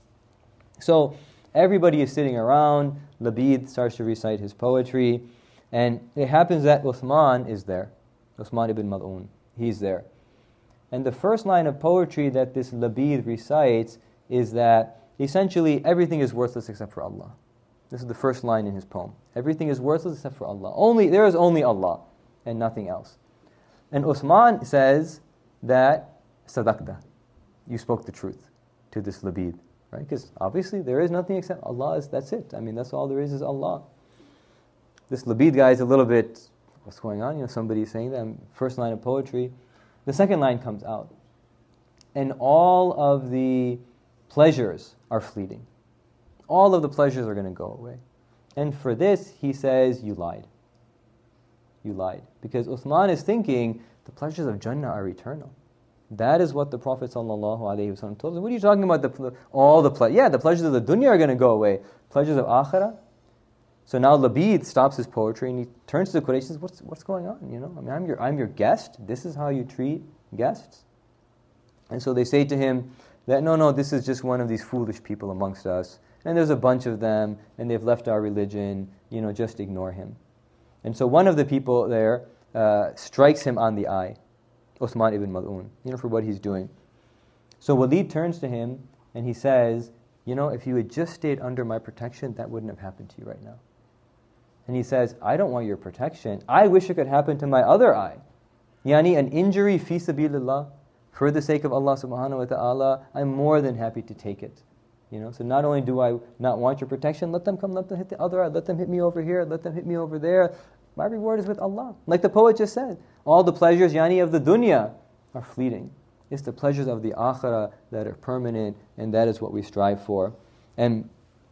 So everybody is sitting around. Labid starts to recite his poetry. And it happens that Uthman is there. Uthman ibn Mad'un. He's there. And the first line of poetry that this Labid recites is that essentially everything is worthless except for Allah. This is the first line in his poem. Everything is worthless except for Allah. There is only Allah and nothing else. And Uthman says that Sadaqta, you spoke the truth to this Labid. Right? Because obviously there is nothing except Allah. That's it. I mean, that's all there is Allah. This Labid guy is a little bit, what's going on? Somebody is saying that. First line of poetry. The second line comes out. And all of the pleasures are fleeting. All of the pleasures are going to go away. And for this, he says, you lied. You lied. Because Uthman is thinking, the pleasures of Jannah are eternal. That is what the Prophet ﷺ told us. What are you talking about? All the pleasures? Yeah, the pleasures of the dunya are going to go away. Pleasures of akhirah? So now Labid stops his poetry and he turns to the Quraysh and says, what's going on? I mean, I'm your guest. This is how you treat guests? And so they say to him that, no, this is just one of these foolish people amongst us. And there's a bunch of them, and they've left our religion. Just ignore him. And so one of the people there strikes him on the eye, Uthman ibn Mad'un, for what he's doing. So Walid turns to him and he says, if you had just stayed under my protection, that wouldn't have happened to you right now. And he says, I don't want your protection. I wish it could happen to my other eye. Yani an injury fi sabilillah, for the sake of Allah subhanahu wa ta'ala, I'm more than happy to take it. So not only do I not want your protection, let them come, let them hit the other eye, let them hit me over here, let them hit me over there. My reward is with Allah. Like the poet just said, all the pleasures, yani of the dunya, are fleeting. It's the pleasures of the akhirah that are permanent, and that is what we strive for. And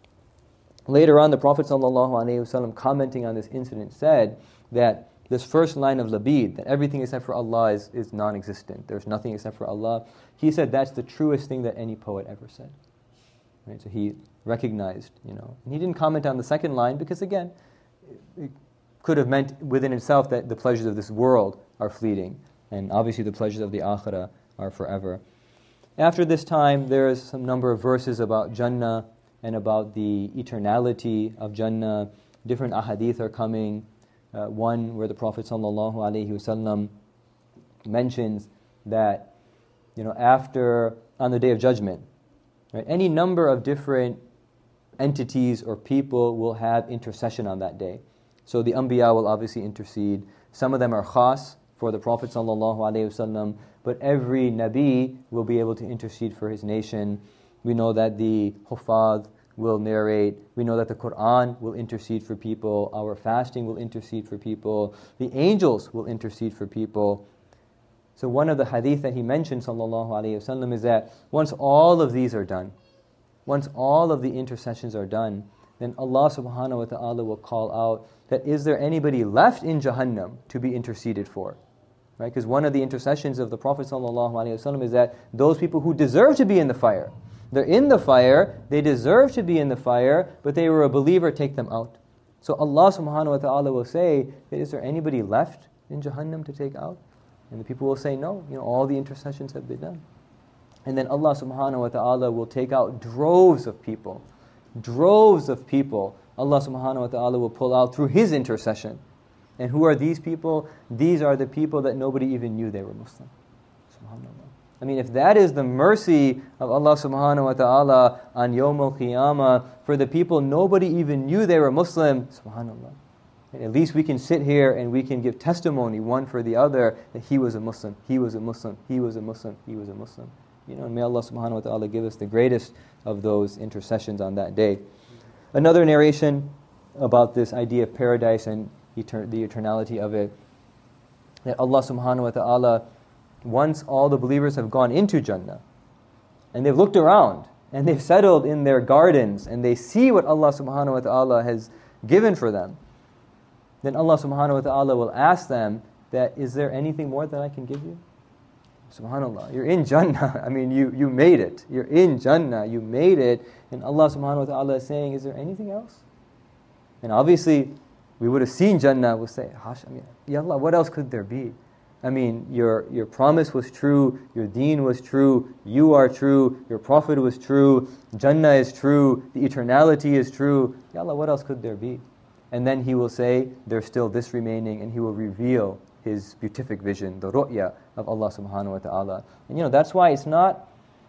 later on, the Prophet ﷺ, commenting on this incident, said that this first line of Labid, that everything except for Allah is non-existent. There's nothing except for Allah. He said that's the truest thing that any poet ever said. Right? So he recognized, And he didn't comment on the second line because, again, it could have meant within itself that the pleasures of this world are fleeting. And obviously the pleasures of the akhirah are forever. After this time, there is some number of verses about Jannah and about the eternality of Jannah. Different ahadith are coming. One where the Prophet ﷺ mentions that, after, on the Day of Judgment, right, any number of different entities or people will have intercession on that day. So the Anbiya will obviously intercede. Some of them are khas for the Prophet ﷺ, but every Nabi will be able to intercede for his nation. We know that the Huffaz will narrate. We know that the Quran will intercede for people. Our fasting will intercede for people. The angels will intercede for people. So one of the hadith that he mentioned, ﷺ, is that once all of these are done, once all of the intercessions are done, then Allah subhanahu wa ta'ala will call out that is there anybody left in Jahannam to be interceded for? Right? Because one of the intercessions of the Prophet ﷺ is that those people who deserve to be in the fire, they're in the fire, they deserve to be in the fire, but they were a believer, take them out. So Allah subhanahu wa ta'ala will say, is there anybody left in Jahannam to take out? And the people will say, no, all the intercessions have been done. And then Allah subhanahu wa ta'ala will take out droves of people. Droves of people Allah subhanahu wa ta'ala will pull out through His intercession. And who are these people? These are the people that nobody even knew they were Muslim. SubhanAllah. I mean, if that is the mercy of Allah subhanahu wa ta'ala on Yawm al-Qiyamah for the people nobody even knew they were Muslim, SubhanAllah. And at least we can sit here and we can give testimony one for the other that he was a Muslim, he was a Muslim, he was a Muslim, he was a Muslim. And may Allah subhanahu wa ta'ala give us the greatest of those intercessions on that day. Another narration about this idea of paradise and the eternality of it, that Allah subhanahu wa ta'ala, once all the believers have gone into Jannah, and they've looked around, and they've settled in their gardens, and they see what Allah subhanahu wa ta'ala has given for them, then Allah subhanahu wa ta'ala will ask them that, is there anything more that I can give you? SubhanAllah, you're in Jannah. I mean, you made it. You're in Jannah. You made it. And Allah subhanahu wa ta'ala is saying, is there anything else? And obviously, we would have seen Jannah, we'll say, Ya Allah, what else could there be? I mean, your promise was true, your deen was true, you are true, your prophet was true, Jannah is true, the eternality is true. Ya Allah, what else could there be? And then He will say, there's still this remaining, and He will reveal His beatific vision, the ru'ya of Allah subhanahu wa ta'ala. And that's why it's not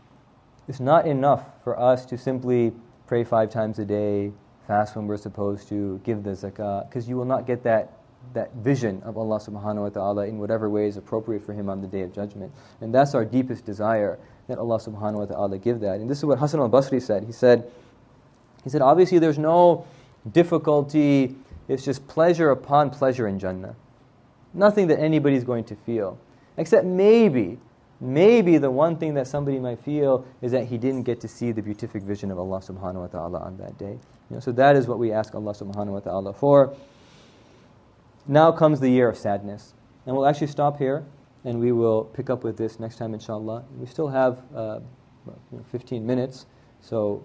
enough for us to simply pray 5 times a day, fast when we're supposed to, give the zakah, because you will not get that vision of Allah subhanahu wa ta'ala in whatever way is appropriate for Him on the Day of Judgment. And that's our deepest desire, that Allah subhanahu wa ta'ala give that. And this is what Hasan al-Basri said. He said, obviously there's no difficulty, it's just pleasure upon pleasure in Jannah. Nothing that anybody's going to feel. Except maybe the one thing that somebody might feel is that he didn't get to see the beatific vision of Allah subhanahu wa ta'ala on that day. So that is what we ask Allah subhanahu wa ta'ala for. Now comes the year of sadness. And we'll actually stop here, and we will pick up with this next time, inshallah. We still have 15 minutes, so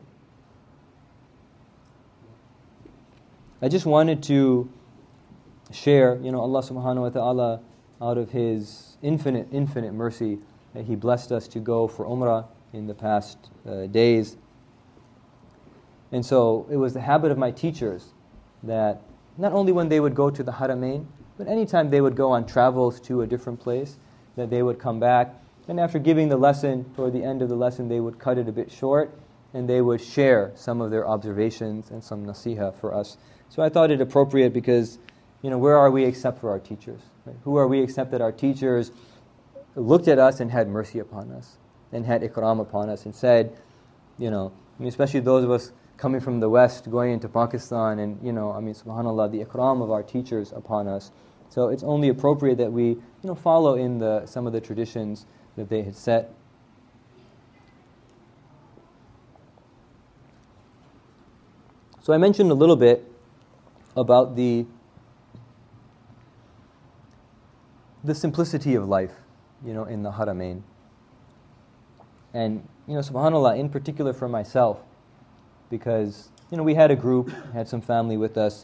I just wanted to share, Allah subhanahu wa ta'ala, out of His infinite mercy, that He blessed us to go for Umrah in the past days. And so it was the habit of my teachers that not only when they would go to the Haramain, but anytime they would go on travels to a different place, that they would come back, and after giving the lesson, toward the end of the lesson, they would cut it a bit short, and they would share some of their observations and some nasiha for us. So I thought it appropriate because, where are we except for our teachers? Right? Who are we except that our teachers looked at us and had mercy upon us, and had ikram upon us, and said, especially those of us coming from the West, going into Pakistan, and, subhanAllah, the ikram of our teachers upon us. So it's only appropriate that we, follow in some of the traditions that they had set. So I mentioned a little bit about the simplicity of life, in the Haramain. And, subhanAllah, in particular for myself, because, we had a group, had some family with us.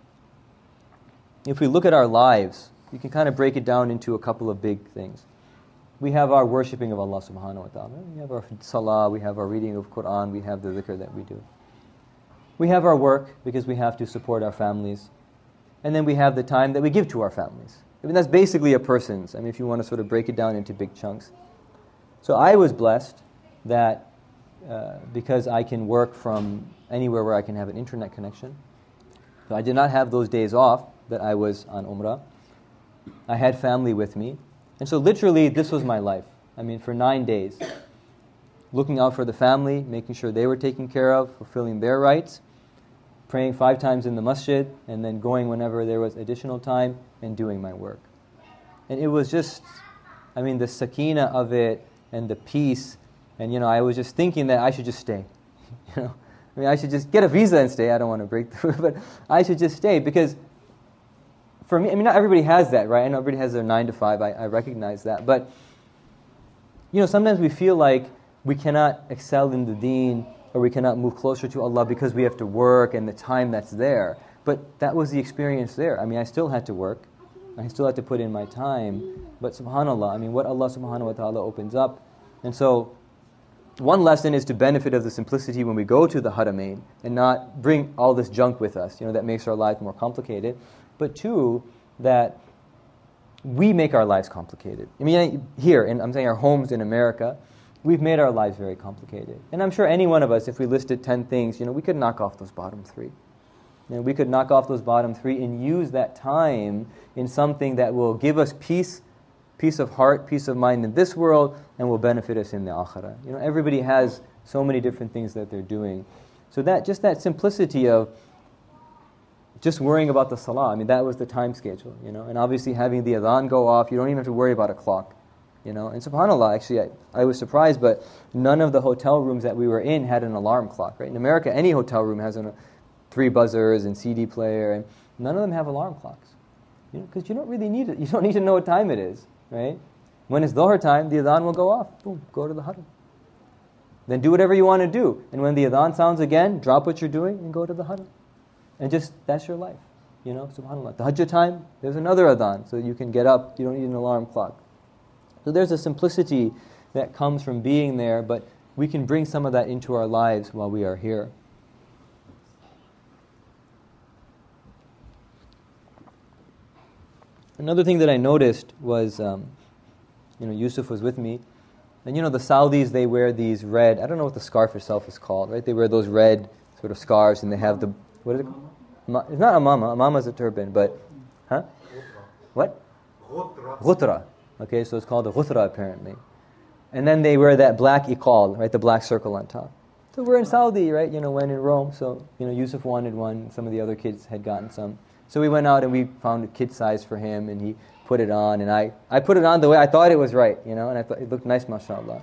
If we look at our lives, you can kind of break it down into a couple of big things. We have our worshipping of Allah subhanahu wa ta'ala. We have our salah, we have our reading of Quran, we have the dhikr that we do. We have our work because we have to support our families. And then we have the time that we give to our families. That's basically a person's, if you want to sort of break it down into big chunks. So I was blessed that because I can work from anywhere where I can have an internet connection. So I did not have those days off that I was on Umrah. I had family with me. And so literally this was my life. For 9 days. Looking out for the family, making sure they were taken care of, fulfilling their rights, praying 5 times in the masjid, and then going whenever there was additional time and doing my work. And it was just, the sakina of it and the peace. And, I was just thinking that I should just stay. I should just get a visa and stay. I don't want to break through, but I should just stay because for me, not everybody has that, right? I know everybody has their 9 to 5. I recognize that. But, sometimes we feel like we cannot excel in the deen or we cannot move closer to Allah because we have to work and the time that's there. But that was the experience there. I still had to work. I still had to put in my time. But subhanAllah, what Allah subhanahu wa ta'ala opens up. And so, one lesson is to benefit of the simplicity when we go to the Haramain and not bring all this junk with us, that makes our lives more complicated. But 2, that we make our lives complicated. I mean, here, and I'm saying our homes in America, we've made our lives very complicated. And I'm sure any one of us, if we listed 10 things, we could knock off those bottom 3. We could knock off those bottom 3 and use that time in something that will give us peace of heart, peace of mind in this world, and will benefit us in the akhirah. Everybody has so many different things that they're doing. So that simplicity of just worrying about the salah, I mean, that was the time schedule, and obviously having the adhan go off, you don't even have to worry about a clock, and subhanAllah, actually, I was surprised, but none of the hotel rooms that we were in had an alarm clock, right? In America, any hotel room has 3 buzzers and CD player, and none of them have alarm clocks, because you don't really need it. You don't need to know what time it is, right? When it's Dhuhr time, the adhan will go off. Boom, go to the huddle. Then do whatever you want to do. And when the adhan sounds again, drop what you're doing and go to the huddle. And just, that's your life. SubhanAllah. The Hajj time, there's another adhan, so you can get up. You don't need an alarm clock. So there's a simplicity that comes from being there, but we can bring some of that into our lives while we are here. Another thing that I noticed was, Yusuf was with me, and the Saudis, they wear these red, I don't know what the scarf itself is called, right? They wear those red sort of scarves, and they have the, what is it? It's not amama is a turban, but, what? Ghutra. Okay, so it's called a ghutra apparently. And then they wear that black iqal, right, the black circle on top. So we're in Saudi, right, when in Rome, so, Yusuf wanted one, some of the other kids had gotten some. So we went out and we found a kid size for him, and he put it on, and I put it on the way I thought it was right, and I thought it looked nice, mashallah.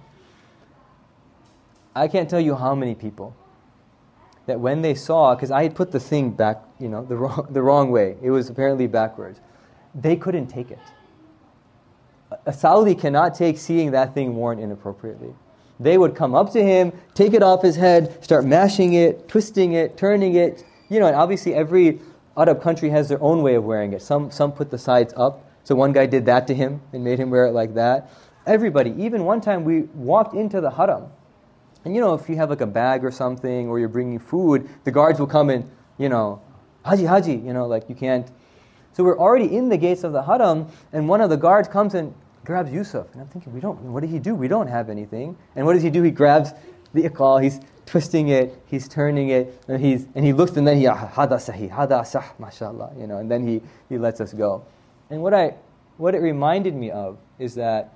I can't tell you how many people that when they saw, because I had put the thing back, the wrong way, it was apparently backwards, they couldn't take it. A Saudi cannot take seeing that thing worn inappropriately. They would come up to him, take it off his head, start mashing it, twisting it, turning it, and obviously every Arab country has their own way of wearing it. Some put the sides up. So one guy did that to him and made him wear it like that. Everybody. Even one time we walked into the haram. And if you have like a bag or something, or you're bringing food, the guards will come and, Haji, like you can't. So we're already in the gates of the haram, and one of the guards comes and grabs Yusuf. And I'm thinking, what did he do? We don't have anything. And what does he do? He grabs the iqal, he's twisting it, he's turning it, and he looks, and then he, hada sahih, hada sah, mashallah, and then he lets us go. And what it reminded me of is that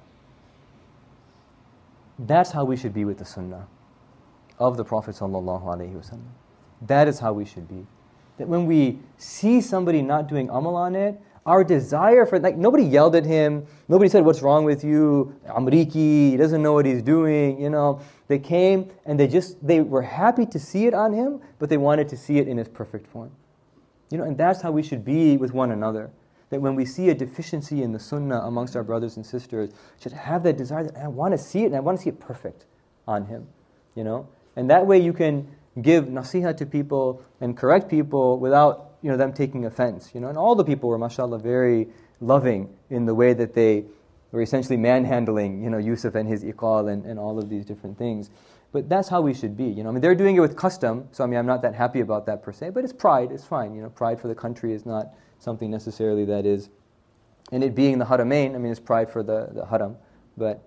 that's how we should be with the sunnah of the Prophet sallallahu alaihi wasallam. That is how we should be. That when we see somebody not doing amal on it, our desire for, like, nobody yelled at him, nobody said, what's wrong with you, Amriki, he doesn't know what he's doing, They came and they were happy to see it on him, but they wanted to see it in its perfect form. And that's how we should be with one another. That when we see a deficiency in the sunnah amongst our brothers and sisters, we should have that desire that I want to see it, and I want to see it perfect on him. And that way you can give nasiha to people and correct people without them taking offense. And all the people were, mashallah, very loving in the way that they were essentially manhandling, Yusuf and his iqal and all of these different things. But that's how we should be. They're doing it with custom, so I'm not that happy about that per se, but it's pride, it's fine. Pride for the country is not something necessarily that is, and it being the haramain, it's pride for the haram. But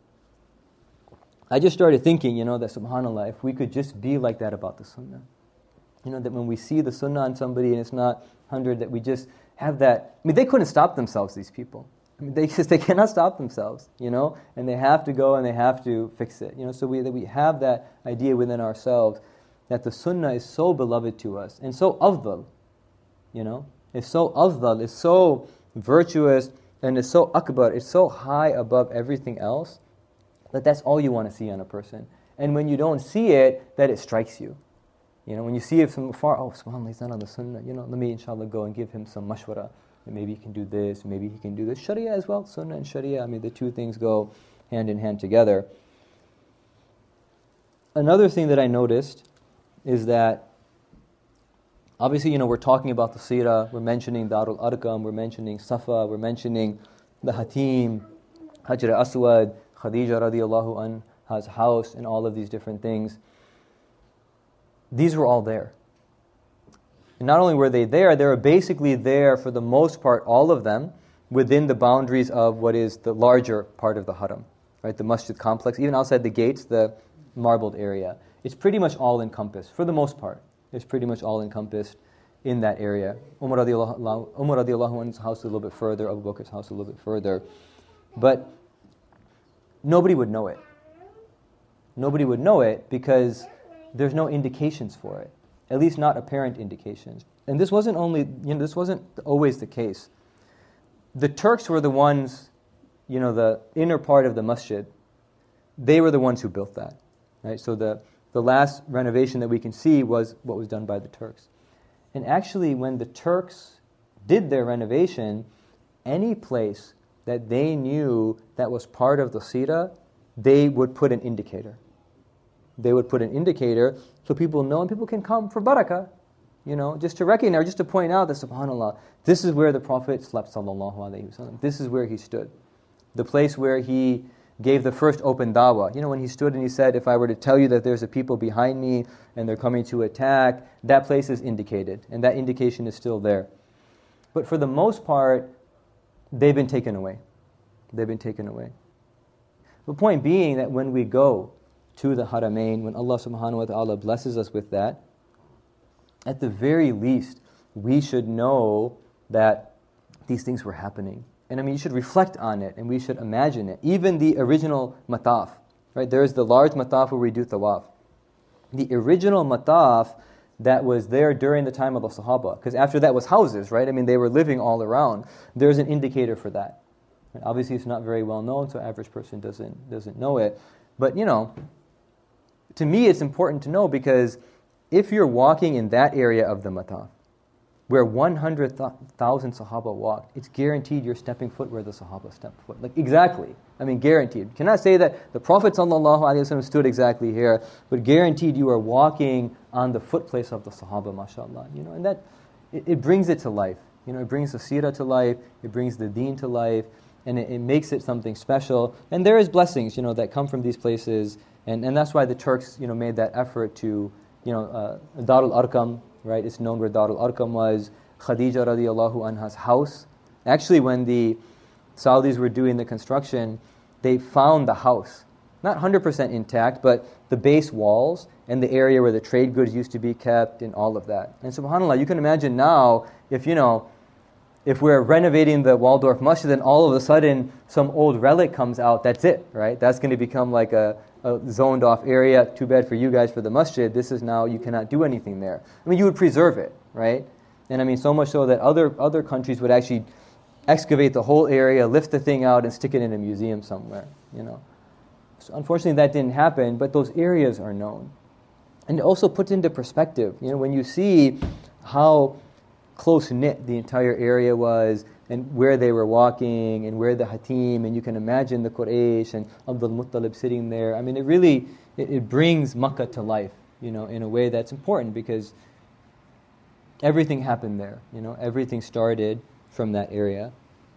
I just started thinking, that subhanAllah, if we could just be like that about the sunnah. That when we see the sunnah on somebody and it's not 100, that we just have that. They couldn't stop themselves, these people. They cannot stop themselves, and they have to go and they have to fix it. So we have that idea within ourselves that the sunnah is so beloved to us and so afdal, it's so afdal, it's so virtuous, and it's so akbar, it's so high above everything else, that that's all you want to see on a person. And when you don't see it, that it strikes you. When you see it from afar, oh, subhanAllah, he's not on the sunnah, let me inshallah go and give him some mashwara. Maybe he can do this, maybe he can do this. Sharia as well, sunnah and sharia, the two things go hand in hand together. Another thing that I noticed is that, obviously, we're talking about the seerah, we're mentioning Darul Arqam, we're mentioning Safa, we're mentioning the Hatim, Hajar Aswad, Khadija radiallahu anha's house, and all of these different things. These were all there. And not only were they were basically there for the most part, all of them, within the boundaries of what is the larger part of the haram, right? The masjid complex, even outside the gates, the marbled area. It's pretty much all encompassed, for the most part. It's pretty much all encompassed in that area. Umar radiallahu anhu's house a little bit further, Abu Bakr's house a little bit further. But nobody would know it. Nobody would know it because there's no indications for it, at least not apparent indications. And this wasn't always the case. The Turks were the ones, the inner part of the masjid, they were the ones who built that, right? So the last renovation that we can see was what was done by the Turks. And actually, when the Turks did their renovation, any place that they knew that was part of the Sira, they would put an indicator. They would put an indicator so people know and people can come for barakah, just to recognize, just to point out that, subhanAllah, this is where the Prophet slept, sallallahu alayhi wasallam. This is where he stood. The place where he gave the first open dawah. When he stood and he said, if I were to tell you that there's a people behind me and they're coming to attack, that place is indicated, and that indication is still there. But for the most part, they've been taken away. They've been taken away. The point being that when we go to the Haramain, when Allah subhanahu wa ta'ala blesses us with that, at the very least, we should know that these things were happening. And you should reflect on it, and we should imagine it. Even the original mataf, right? There is the large mataf where we do tawaf. The original mataf that was there during the time of the Sahaba, because after that was houses, right? They were living all around. There's an indicator for that. And obviously, it's not very well known, so average person doesn't know it. But to me, it's important to know, because if you're walking in that area of the mataf, where 100,000 Sahaba walked, it's guaranteed you're stepping foot where the Sahaba stepped foot. Exactly. Guaranteed. Cannot say that the Prophet ﷺ stood exactly here, but guaranteed you are walking on the footplace of the Sahaba, mashallah. And that, it brings it to life. It brings the seerah to life, it brings the deen to life, and it makes it something special. And there is blessings, that come from these places, and that's why the Turks, made that effort to, Darul Arqam, right? It's known where Darul Arqam was. Khadija radiallahu anha's house. Actually, when the Saudis were doing the construction, they found the house. Not 100% intact, but the base walls and the area where the trade goods used to be kept and all of that. And subhanAllah, you can imagine now, if we're renovating the Waldorf Masjid and all of a sudden some old relic comes out, that's it, right? That's going to become like a zoned off area. Too bad for you guys for the masjid. This is now, you cannot do anything there. You would preserve it, right? And so much so that other countries would actually excavate the whole area, lift the thing out, and stick it in a museum somewhere, So unfortunately that didn't happen, but those areas are known. And it also puts into perspective, when you see how close-knit the entire area was, and where they were walking, and where the Hatim, and you can imagine the Quraysh and Abdul Muttalib sitting there. It really, it brings Makkah to life, in a way that's important, because everything happened there, everything started from that area.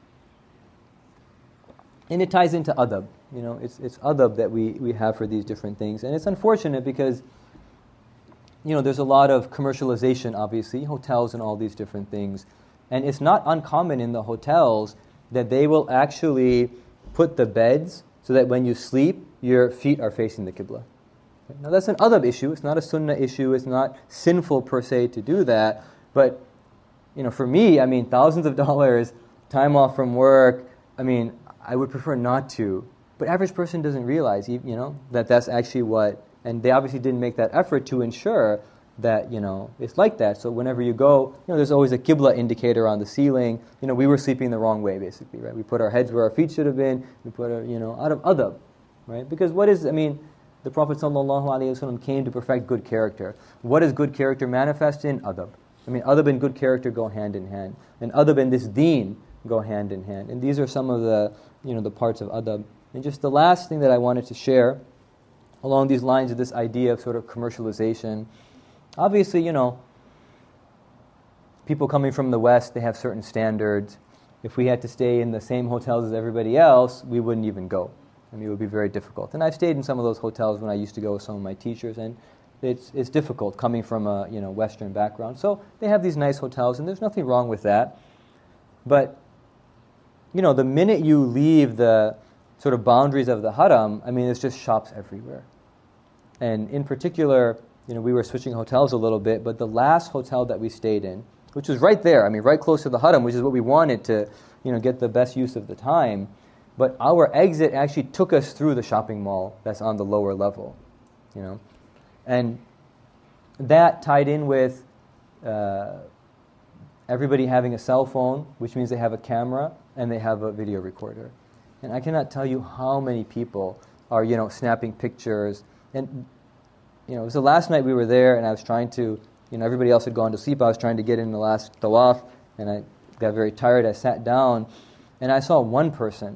And it ties into adab, it's adab that we have for these different things. And it's unfortunate because, there's a lot of commercialization, obviously, hotels and all these different things. And it's not uncommon in the hotels that they will actually put the beds so that when you sleep, your feet are facing the Qibla. Now that's an adab issue, it's not a sunnah issue, it's not sinful per se to do that. But, for me, thousands of dollars, time off from work, I would prefer not to. But average person doesn't realize, that that's actually what, and they obviously didn't make that effort to ensure that, it's like that. So whenever you go, there's always a Qibla indicator on the ceiling. We were sleeping the wrong way, basically, right? We put our heads where our feet should have been. We put our, out of adab, right? Because the Prophet ﷺ came to perfect good character. What does good character manifest in? Adab. Adab and good character go hand in hand. And adab and this deen go hand in hand. And these are some of the, the parts of adab. And just the last thing that I wanted to share along these lines of this idea of sort of commercialization. Obviously, people coming from the West, they have certain standards. If we had to stay in the same hotels as everybody else, we wouldn't even go. It would be very difficult. And I've stayed in some of those hotels when I used to go with some of my teachers, and it's difficult coming from a Western background. So they have these nice hotels, and there's nothing wrong with that. But the minute you leave the sort of boundaries of the haram, I mean, there's just shops everywhere. And in particular, we were switching hotels a little bit, but the last hotel that we stayed in, which was right there, I mean, right close to the haram, which is what we wanted to, get the best use of the time. But our exit actually took us through the shopping mall that's on the lower level, And that tied in with everybody having a cell phone, which means they have a camera and they have a video recorder. And I cannot tell you how many people are, snapping pictures. And, it was the last night we were there, and I was trying to, everybody else had gone to sleep. I was trying to get in the last tawaf, and I got very tired. I sat down, and I saw one person,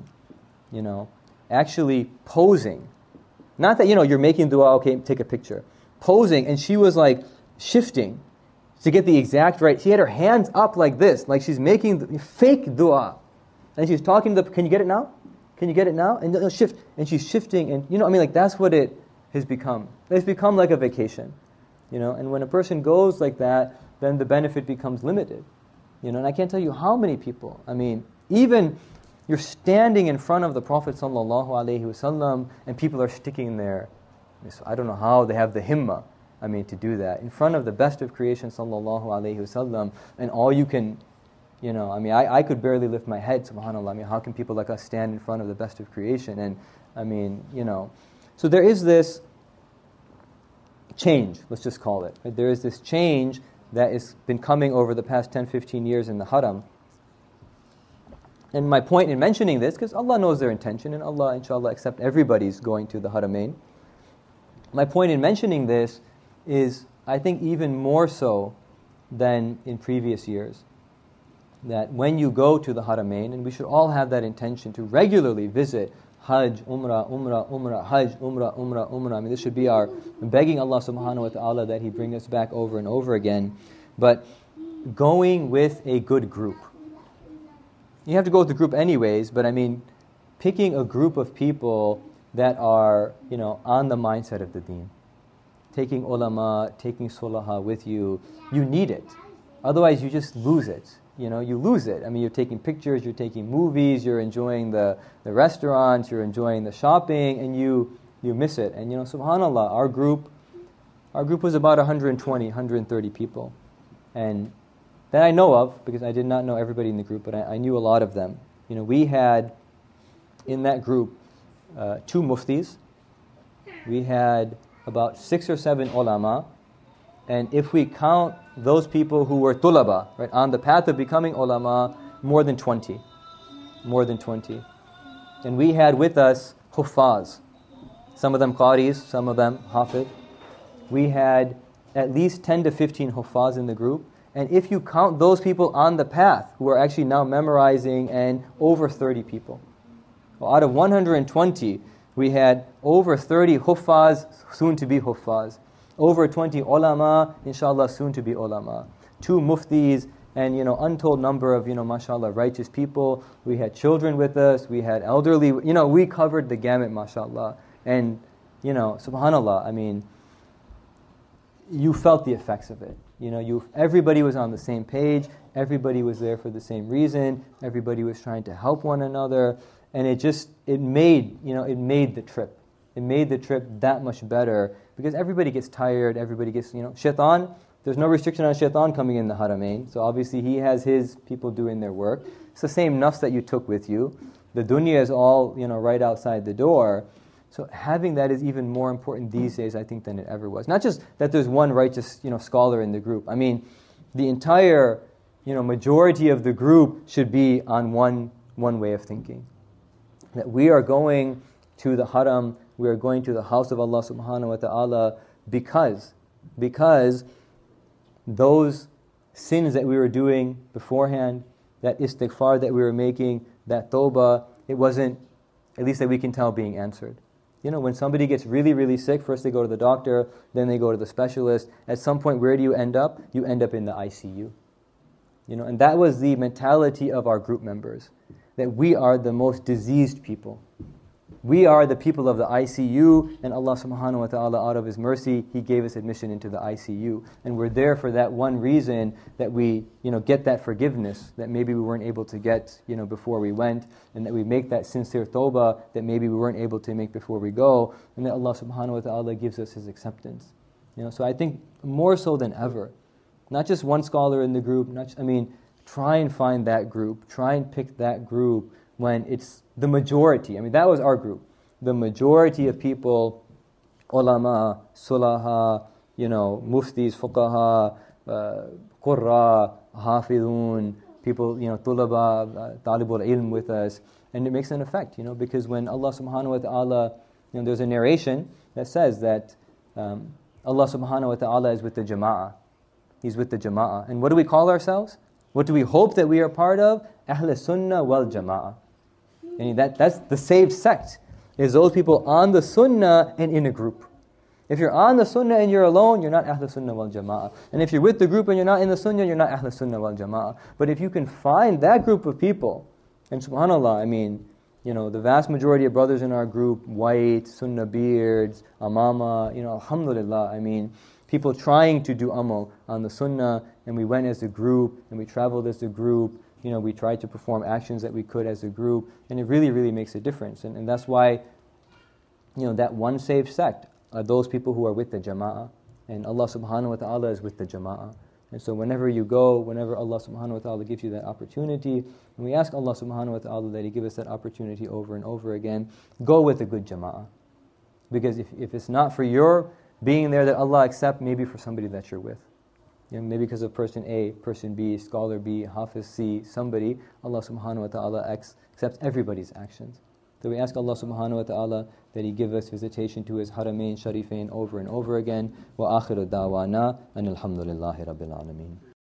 actually posing. Not that, you're making dua, okay, take a picture. Posing, and she was like shifting to get the exact right. She had her hands up like this, like she's making the fake dua. And she's talking to can you get it now? Can you get it now? And shift, and she's shifting, and like that's what it has become. It's become like a vacation, And when a person goes like that, then the benefit becomes limited, And I can't tell you how many people. I mean, even you're standing in front of the Prophet sallallahu alaihi wasallam, and people are sticking there. So I don't know how they have the himmah, to do that in front of the best of creation sallallahu alaihi wasallam, and all you can. I could barely lift my head, subhanAllah. How can people like us stand in front of the best of creation? And, so there is this change, let's just call it. Right? There is this change that has been coming over the past 10, 15 years in the haram. And my point in mentioning this, because Allah knows their intention, and Allah, inshallah, accept everybody's going to the haramain. My point in mentioning this is, I think, even more so than in previous years. That when you go to the haramain, and we should all have that intention to regularly visit Hajj, Umrah, Umrah, Umrah, Hajj, Umrah, Umrah, Umrah. This should be our begging Allah subhanahu wa ta'ala that He bring us back over and over again. But going with a good group. You have to go with the group anyways, but picking a group of people that are, on the mindset of the deen. Taking ulama, taking sulaha with you. You need it. Otherwise you just lose it. You lose it. You're taking pictures, you're taking movies, you're enjoying the restaurants, you're enjoying the shopping, and you miss it. And subhanAllah, our group was about 120, 130 people. And that I know of, because I did not know everybody in the group, but I knew a lot of them. We had, in that group, 2 muftis. We had about 6 or 7 ulama. And if we count those people who were tulaba, right, on the path of becoming ulama, more than 20. More than 20. And we had with us huffaz. Some of them qaris, some of them hafid. We had at least 10 to 15 huffaz in the group. And if you count those people on the path, who are actually now memorizing, and over 30 people. Well, out of 120, we had over 30 huffaz, soon to be huffaz. Over 20 ulama, inshallah, soon to be ulama. 2 muftis, and untold number of mashallah, righteous people. We had children with us. We had elderly. We covered the gamut, mashallah. And subhanallah. You felt the effects of it. Everybody was on the same page. Everybody was there for the same reason. Everybody was trying to help one another, and it made the trip. It made the trip that much better, because everybody gets tired, everybody gets, shaitan, there's no restriction on shaitan coming in the haramain, so obviously he has his people doing their work. It's the same nafs that you took with you. The dunya is all, right outside the door. So having that is even more important these days, I think, than it ever was. Not just that there's one righteous, scholar in the group. The entire, majority of the group should be on one way of thinking. That we are going to the haram, we are going to the house of Allah subhanahu wa ta'ala because those sins that we were doing beforehand, that istighfar that we were making, that tawbah, it wasn't, at least that we can tell, being answered. When somebody gets really, really sick, first they go to the doctor, then they go to the specialist. At some point, where do you end up? You end up in the ICU. And that was the mentality of our group members, that we are the most diseased people. We are the people of the ICU, and Allah subhanahu wa ta'ala, out of His mercy, He gave us admission into the ICU. And we're there for that one reason, that we get that forgiveness that maybe we weren't able to get before we went, and that we make that sincere tawbah that maybe we weren't able to make before we go, and that Allah subhanahu wa ta'ala gives us His acceptance. So I think more so than ever, not just one scholar in the group, try and find that group, try and pick that group when it's the majority. That was our group. The majority of people, ulama, sulaha, muftis, fuqaha, qurra, hafidun, people, tulaba, talibul ilm with us. And it makes an effect, because when Allah subhanahu wa ta'ala, there's a narration that says that Allah subhanahu wa ta'ala is with the jama'ah. He's with the jama'ah. And what do we call ourselves? What do we hope that we are part of? Ahl Sunnah wal Jama'ah. And that's the saved sect, is those people on the Sunnah and in a group. If you're on the Sunnah and you're alone, you're not Ahl Sunnah wal Jama'ah. And if you're with the group and you're not in the Sunnah, you're not Ahl Sunnah wal Jama'ah. But if you can find that group of people, and subhanAllah, the vast majority of brothers in our group, white, Sunnah beards, amama, alhamdulillah, people trying to do amal on the Sunnah, and we went as a group, and we traveled as a group, we tried to perform actions that we could as a group, and it really, really makes a difference. And that's why, that one saved sect are those people who are with the jama'ah, and Allah subhanahu wa ta'ala is with the jama'ah. And so whenever you go, whenever Allah subhanahu wa ta'ala gives you that opportunity, and we ask Allah subhanahu wa ta'ala that He give us that opportunity over and over again, go with a good jama'ah. Because if it's not for your being there that Allah accept, maybe for somebody that you're with. Maybe because of person A, person B, scholar B, hafiz C, somebody, Allah subhanahu wa ta'ala accepts everybody's actions. So we ask Allah subhanahu wa ta'ala that He give us visitation to His Haramain Sharifain over and over again. Wa akhiru da'wana anil hamdulillahi rabbil alameen.